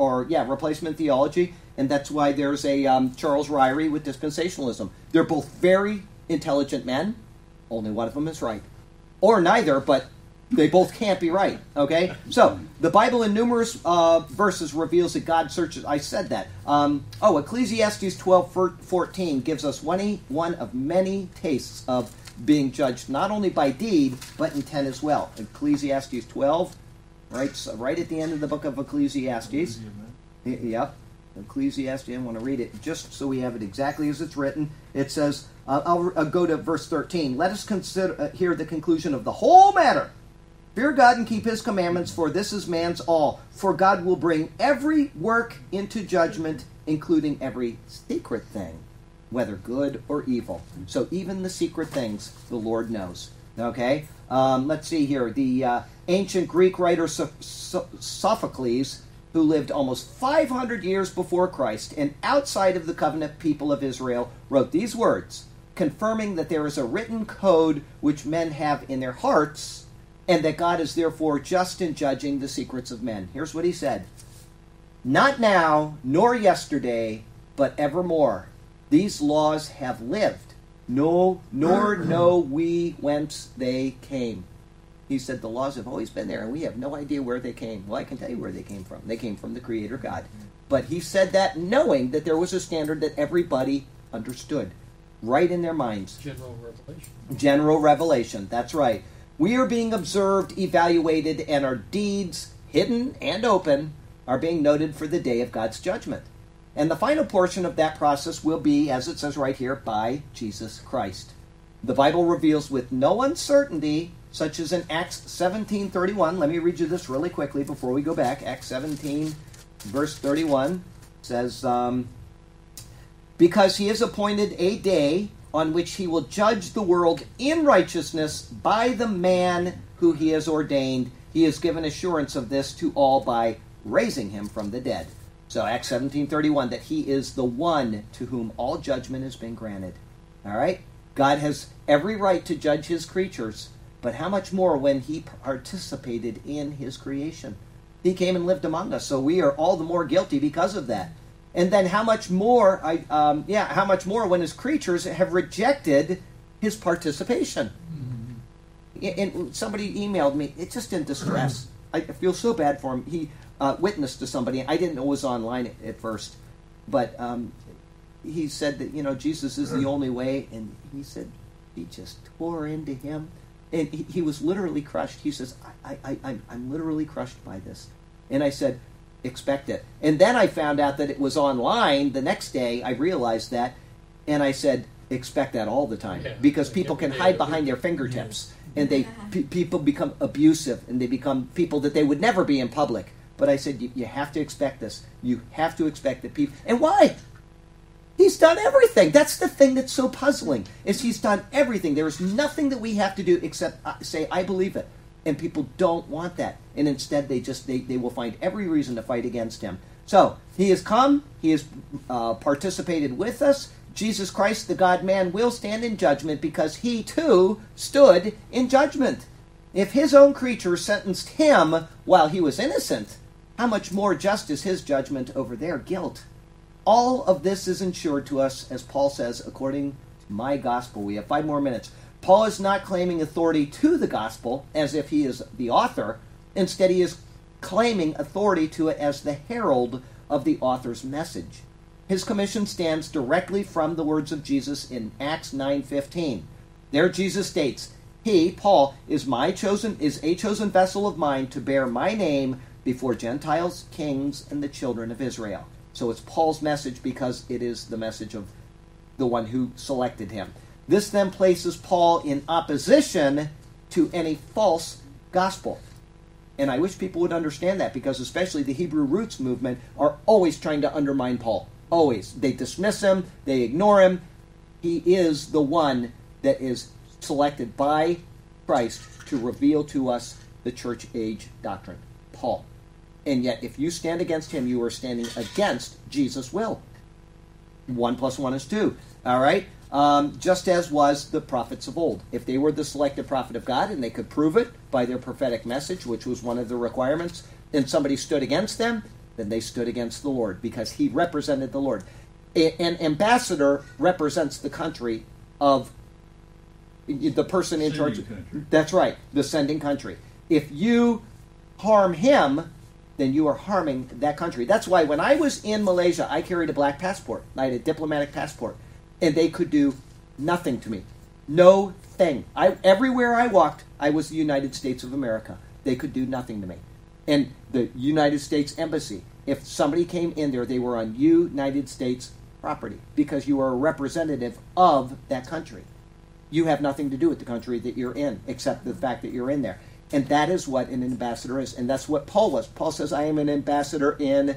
theology, and that's why there's a Charles Ryrie with dispensationalism. They're both very intelligent men. Only one of them is right, or neither, but they both can't be right. Okay, so the Bible in numerous verses reveals that God searches. I said that. Ecclesiastes 12:14 gives us one of many tastes of being judged not only by deed, but intent as well. Ecclesiastes 12, right at the end of the book of Ecclesiastes. Yep. Ecclesiastes, I want to read it just so we have it exactly as it's written. It says, I'll go to verse 13. Let us consider here the conclusion of the whole matter. Fear God and keep his commandments, for this is man's all. For God will bring every work into judgment, including every secret thing, whether good or evil. So even the secret things the Lord knows. Okay? Let's see here. The ancient Greek writer Sophocles, who lived almost 500 years before Christ and outside of the covenant people of Israel, wrote these words, confirming that there is a written code which men have in their hearts, and that God is therefore just in judging the secrets of men. Here's what he said. Not now, nor yesterday, but evermore. These laws have lived, nor know we whence they came. He said the laws have always been there, and we have no idea where they came. Well, I can tell you where they came from. They came from the Creator God. But he said that knowing that there was a standard that everybody understood, right in their minds. General revelation. General revelation, that's right. We are being observed, evaluated, and our deeds, hidden and open, are being noted for the day of God's judgment. And the final portion of that process will be, as it says right here, by Jesus Christ. The Bible reveals with no uncertainty, such as in Acts 17:31. Let me read you this really quickly before we go back. Acts 17, verse 31 says, because he has appointed a day on which he will judge the world in righteousness by the man who he has ordained. He has given assurance of this to all by raising him from the dead. So Acts 17:31, that he is the one to whom all judgment has been granted. All right? God has every right to judge his creatures, but how much more when he participated in his creation? He came and lived among us, so we are all the more guilty because of that. And then how much more, how much more when his creatures have rejected his participation. And somebody emailed me, it's just in distress. I feel so bad for him. He witnessed to somebody. I didn't know it was online at first, but he said that, Jesus is the only way. And he said he just tore into him. And he was literally crushed. He says, I'm literally crushed by this. And I said, expect it. And then I found out that it was online. The next day, I realized that. And I said, expect that all the time. Yeah. Because people can hide behind their fingertips. And people become abusive, and they become people that they would never be in public. But I said, you have to expect this. You have to expect that people... And why? He's done everything. That's the thing that's so puzzling, is he's done everything. There is nothing that we have to do except say, I believe it. And people don't want that. And instead, they will find every reason to fight against him. So, he has come. He has participated with us. Jesus Christ, the God-man, will stand in judgment because he, too, stood in judgment. If his own creatures sentenced him while he was innocent, how much more just is his judgment over their guilt? All of this is ensured to us, as Paul says, according to my gospel. We have 5 more minutes. Paul is not claiming authority to the gospel as if he is the author. Instead, he is claiming authority to it as the herald of the author's message. His commission stands directly from the words of Jesus in Acts 9:15. There Jesus states, he, Paul, is a chosen vessel of mine to bear my name before Gentiles, kings, and the children of Israel. So it's Paul's message because it is the message of the one who selected him. This then places Paul in opposition to any false gospel. And I wish people would understand that, because especially the Hebrew Roots movement are always trying to undermine Paul. Always. They dismiss him. They ignore him. He is the one that is selected by Christ to reveal to us the church age doctrine. Paul. And yet, if you stand against him, you are standing against Jesus' will. 1 + 1 is 2. All right? Just as was the prophets of old. If they were the selected prophet of God and they could prove it by their prophetic message, which was one of the requirements, and somebody stood against them, then they stood against the Lord because he represented the Lord. An ambassador represents the country of the person in charge. That's right, the sending country. If you harm him, then you are harming that country. That's why when I was in Malaysia, I carried a black passport. I had a diplomatic passport. And they could do nothing to me. No thing. Everywhere I walked, I was the United States of America. They could do nothing to me. And the United States Embassy, if somebody came in there, they were on United States property because you are a representative of that country. You have nothing to do with the country that you're in, except the fact that you're in there. And that is what an ambassador is. And that's what Paul was. Paul says, I am an ambassador in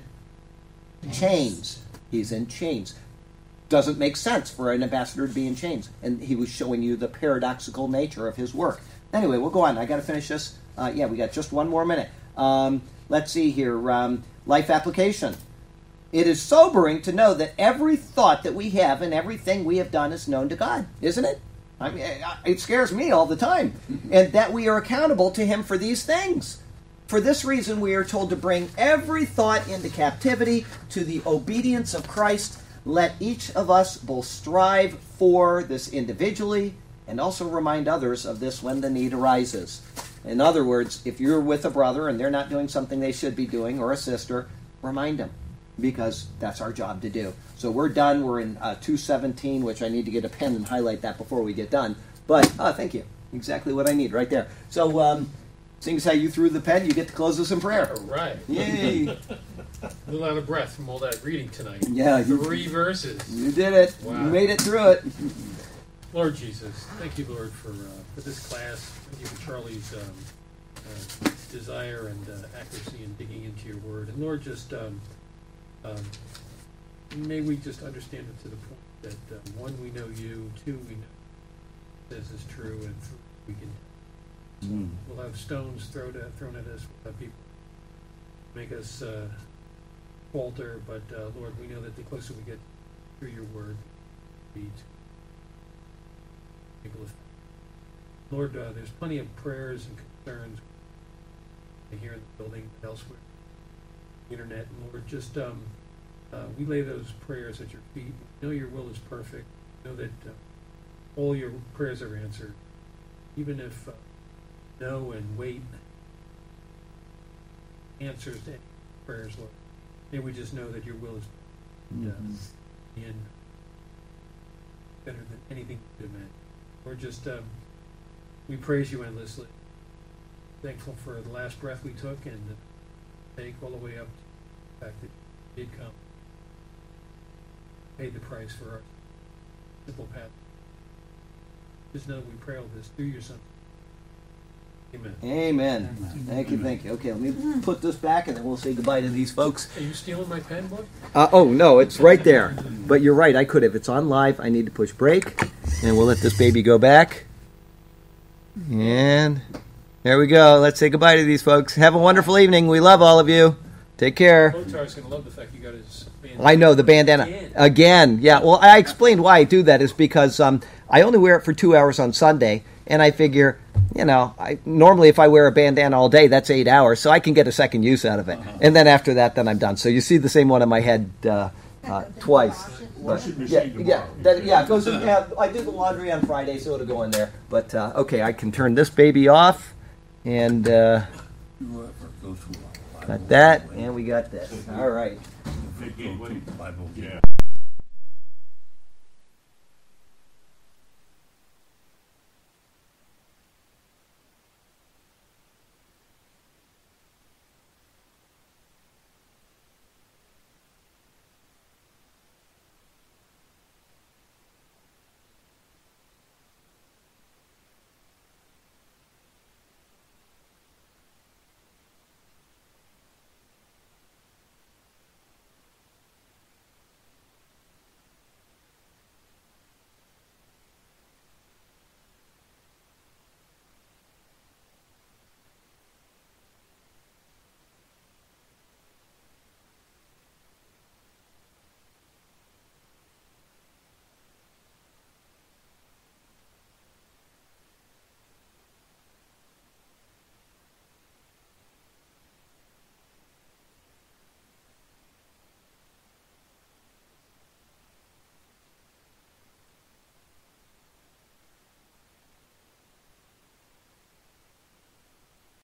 chains. He's in chains. Doesn't make sense for an ambassador to be in chains. And he was showing you the paradoxical nature of his work. Anyway, we'll go on. I got to finish this. We got just 1 more minute. Let's see here. Life application. It is sobering to know that every thought that we have and everything we have done is known to God, isn't it? I mean, it scares me all the time. And that we are accountable to him for these things. For this reason, we are told to bring every thought into captivity to the obedience of Christ. Let each of us both strive for this individually and also remind others of this when the need arises. In other words, if you're with a brother and they're not doing something they should be doing, or a sister, remind them, because that's our job to do. So we're done. We're in 2:17, which I need to get a pen and highlight that before we get done. But, thank you. Exactly what I need right there. So, seeing as how you threw the pen, you get to close us in prayer. All right. Yay. A little out of breath from all that reading tonight. Yeah. 3 verses. You did it. Wow. You made it through it. Lord Jesus, thank you, Lord, for this class. Thank you for Charlie's desire and accuracy in digging into your word. And Lord, just may we just understand it to the point that 1, we know you, 2, we know this is true, and 3, we can. We'll have stones thrown at us. We'll have people make us falter, but Lord, we know that the closer we get through your word, we Lord, there's plenty of prayers and concerns here in the building and elsewhere. internet. And Lord, just we lay those prayers at your feet. We know your will is perfect. We know that all your prayers are answered. Even if no and wait answers to any prayers, Lord. May we just know that your will is and better than anything we could imagine. Lord, just we praise you endlessly. Thankful for the last breath we took and take all the way up to the fact that you did come, paid the price for our simple path. Just know that we pray all this through your Son. Amen. Amen. Thank you, thank you. Okay, let me put this back and then we'll say goodbye to these folks. Are you stealing my pen book? Oh, no, it's right there. But you're right, I could have. It's on live. I need to push break. And we'll let this baby go back. And there we go. Let's say goodbye to these folks. Have a wonderful evening. We love all of you. Take care. Lotar's going to love the fact you got his bandana. I know, the bandana. Again. Yeah, well, I explained why I do that is because I only wear it for 2 hours on Sunday. And I figure, normally if I wear a bandana all day, that's 8 hours, so I can get a second use out of it. And then after that, then I'm done. So you see the same one on my head twice. Washing But, machine yeah, tomorrow. it goes in. Yeah, I do the laundry on Friday, so it'll go in there. But okay, I can turn this baby off, and got that, and we got this. All right. Yeah.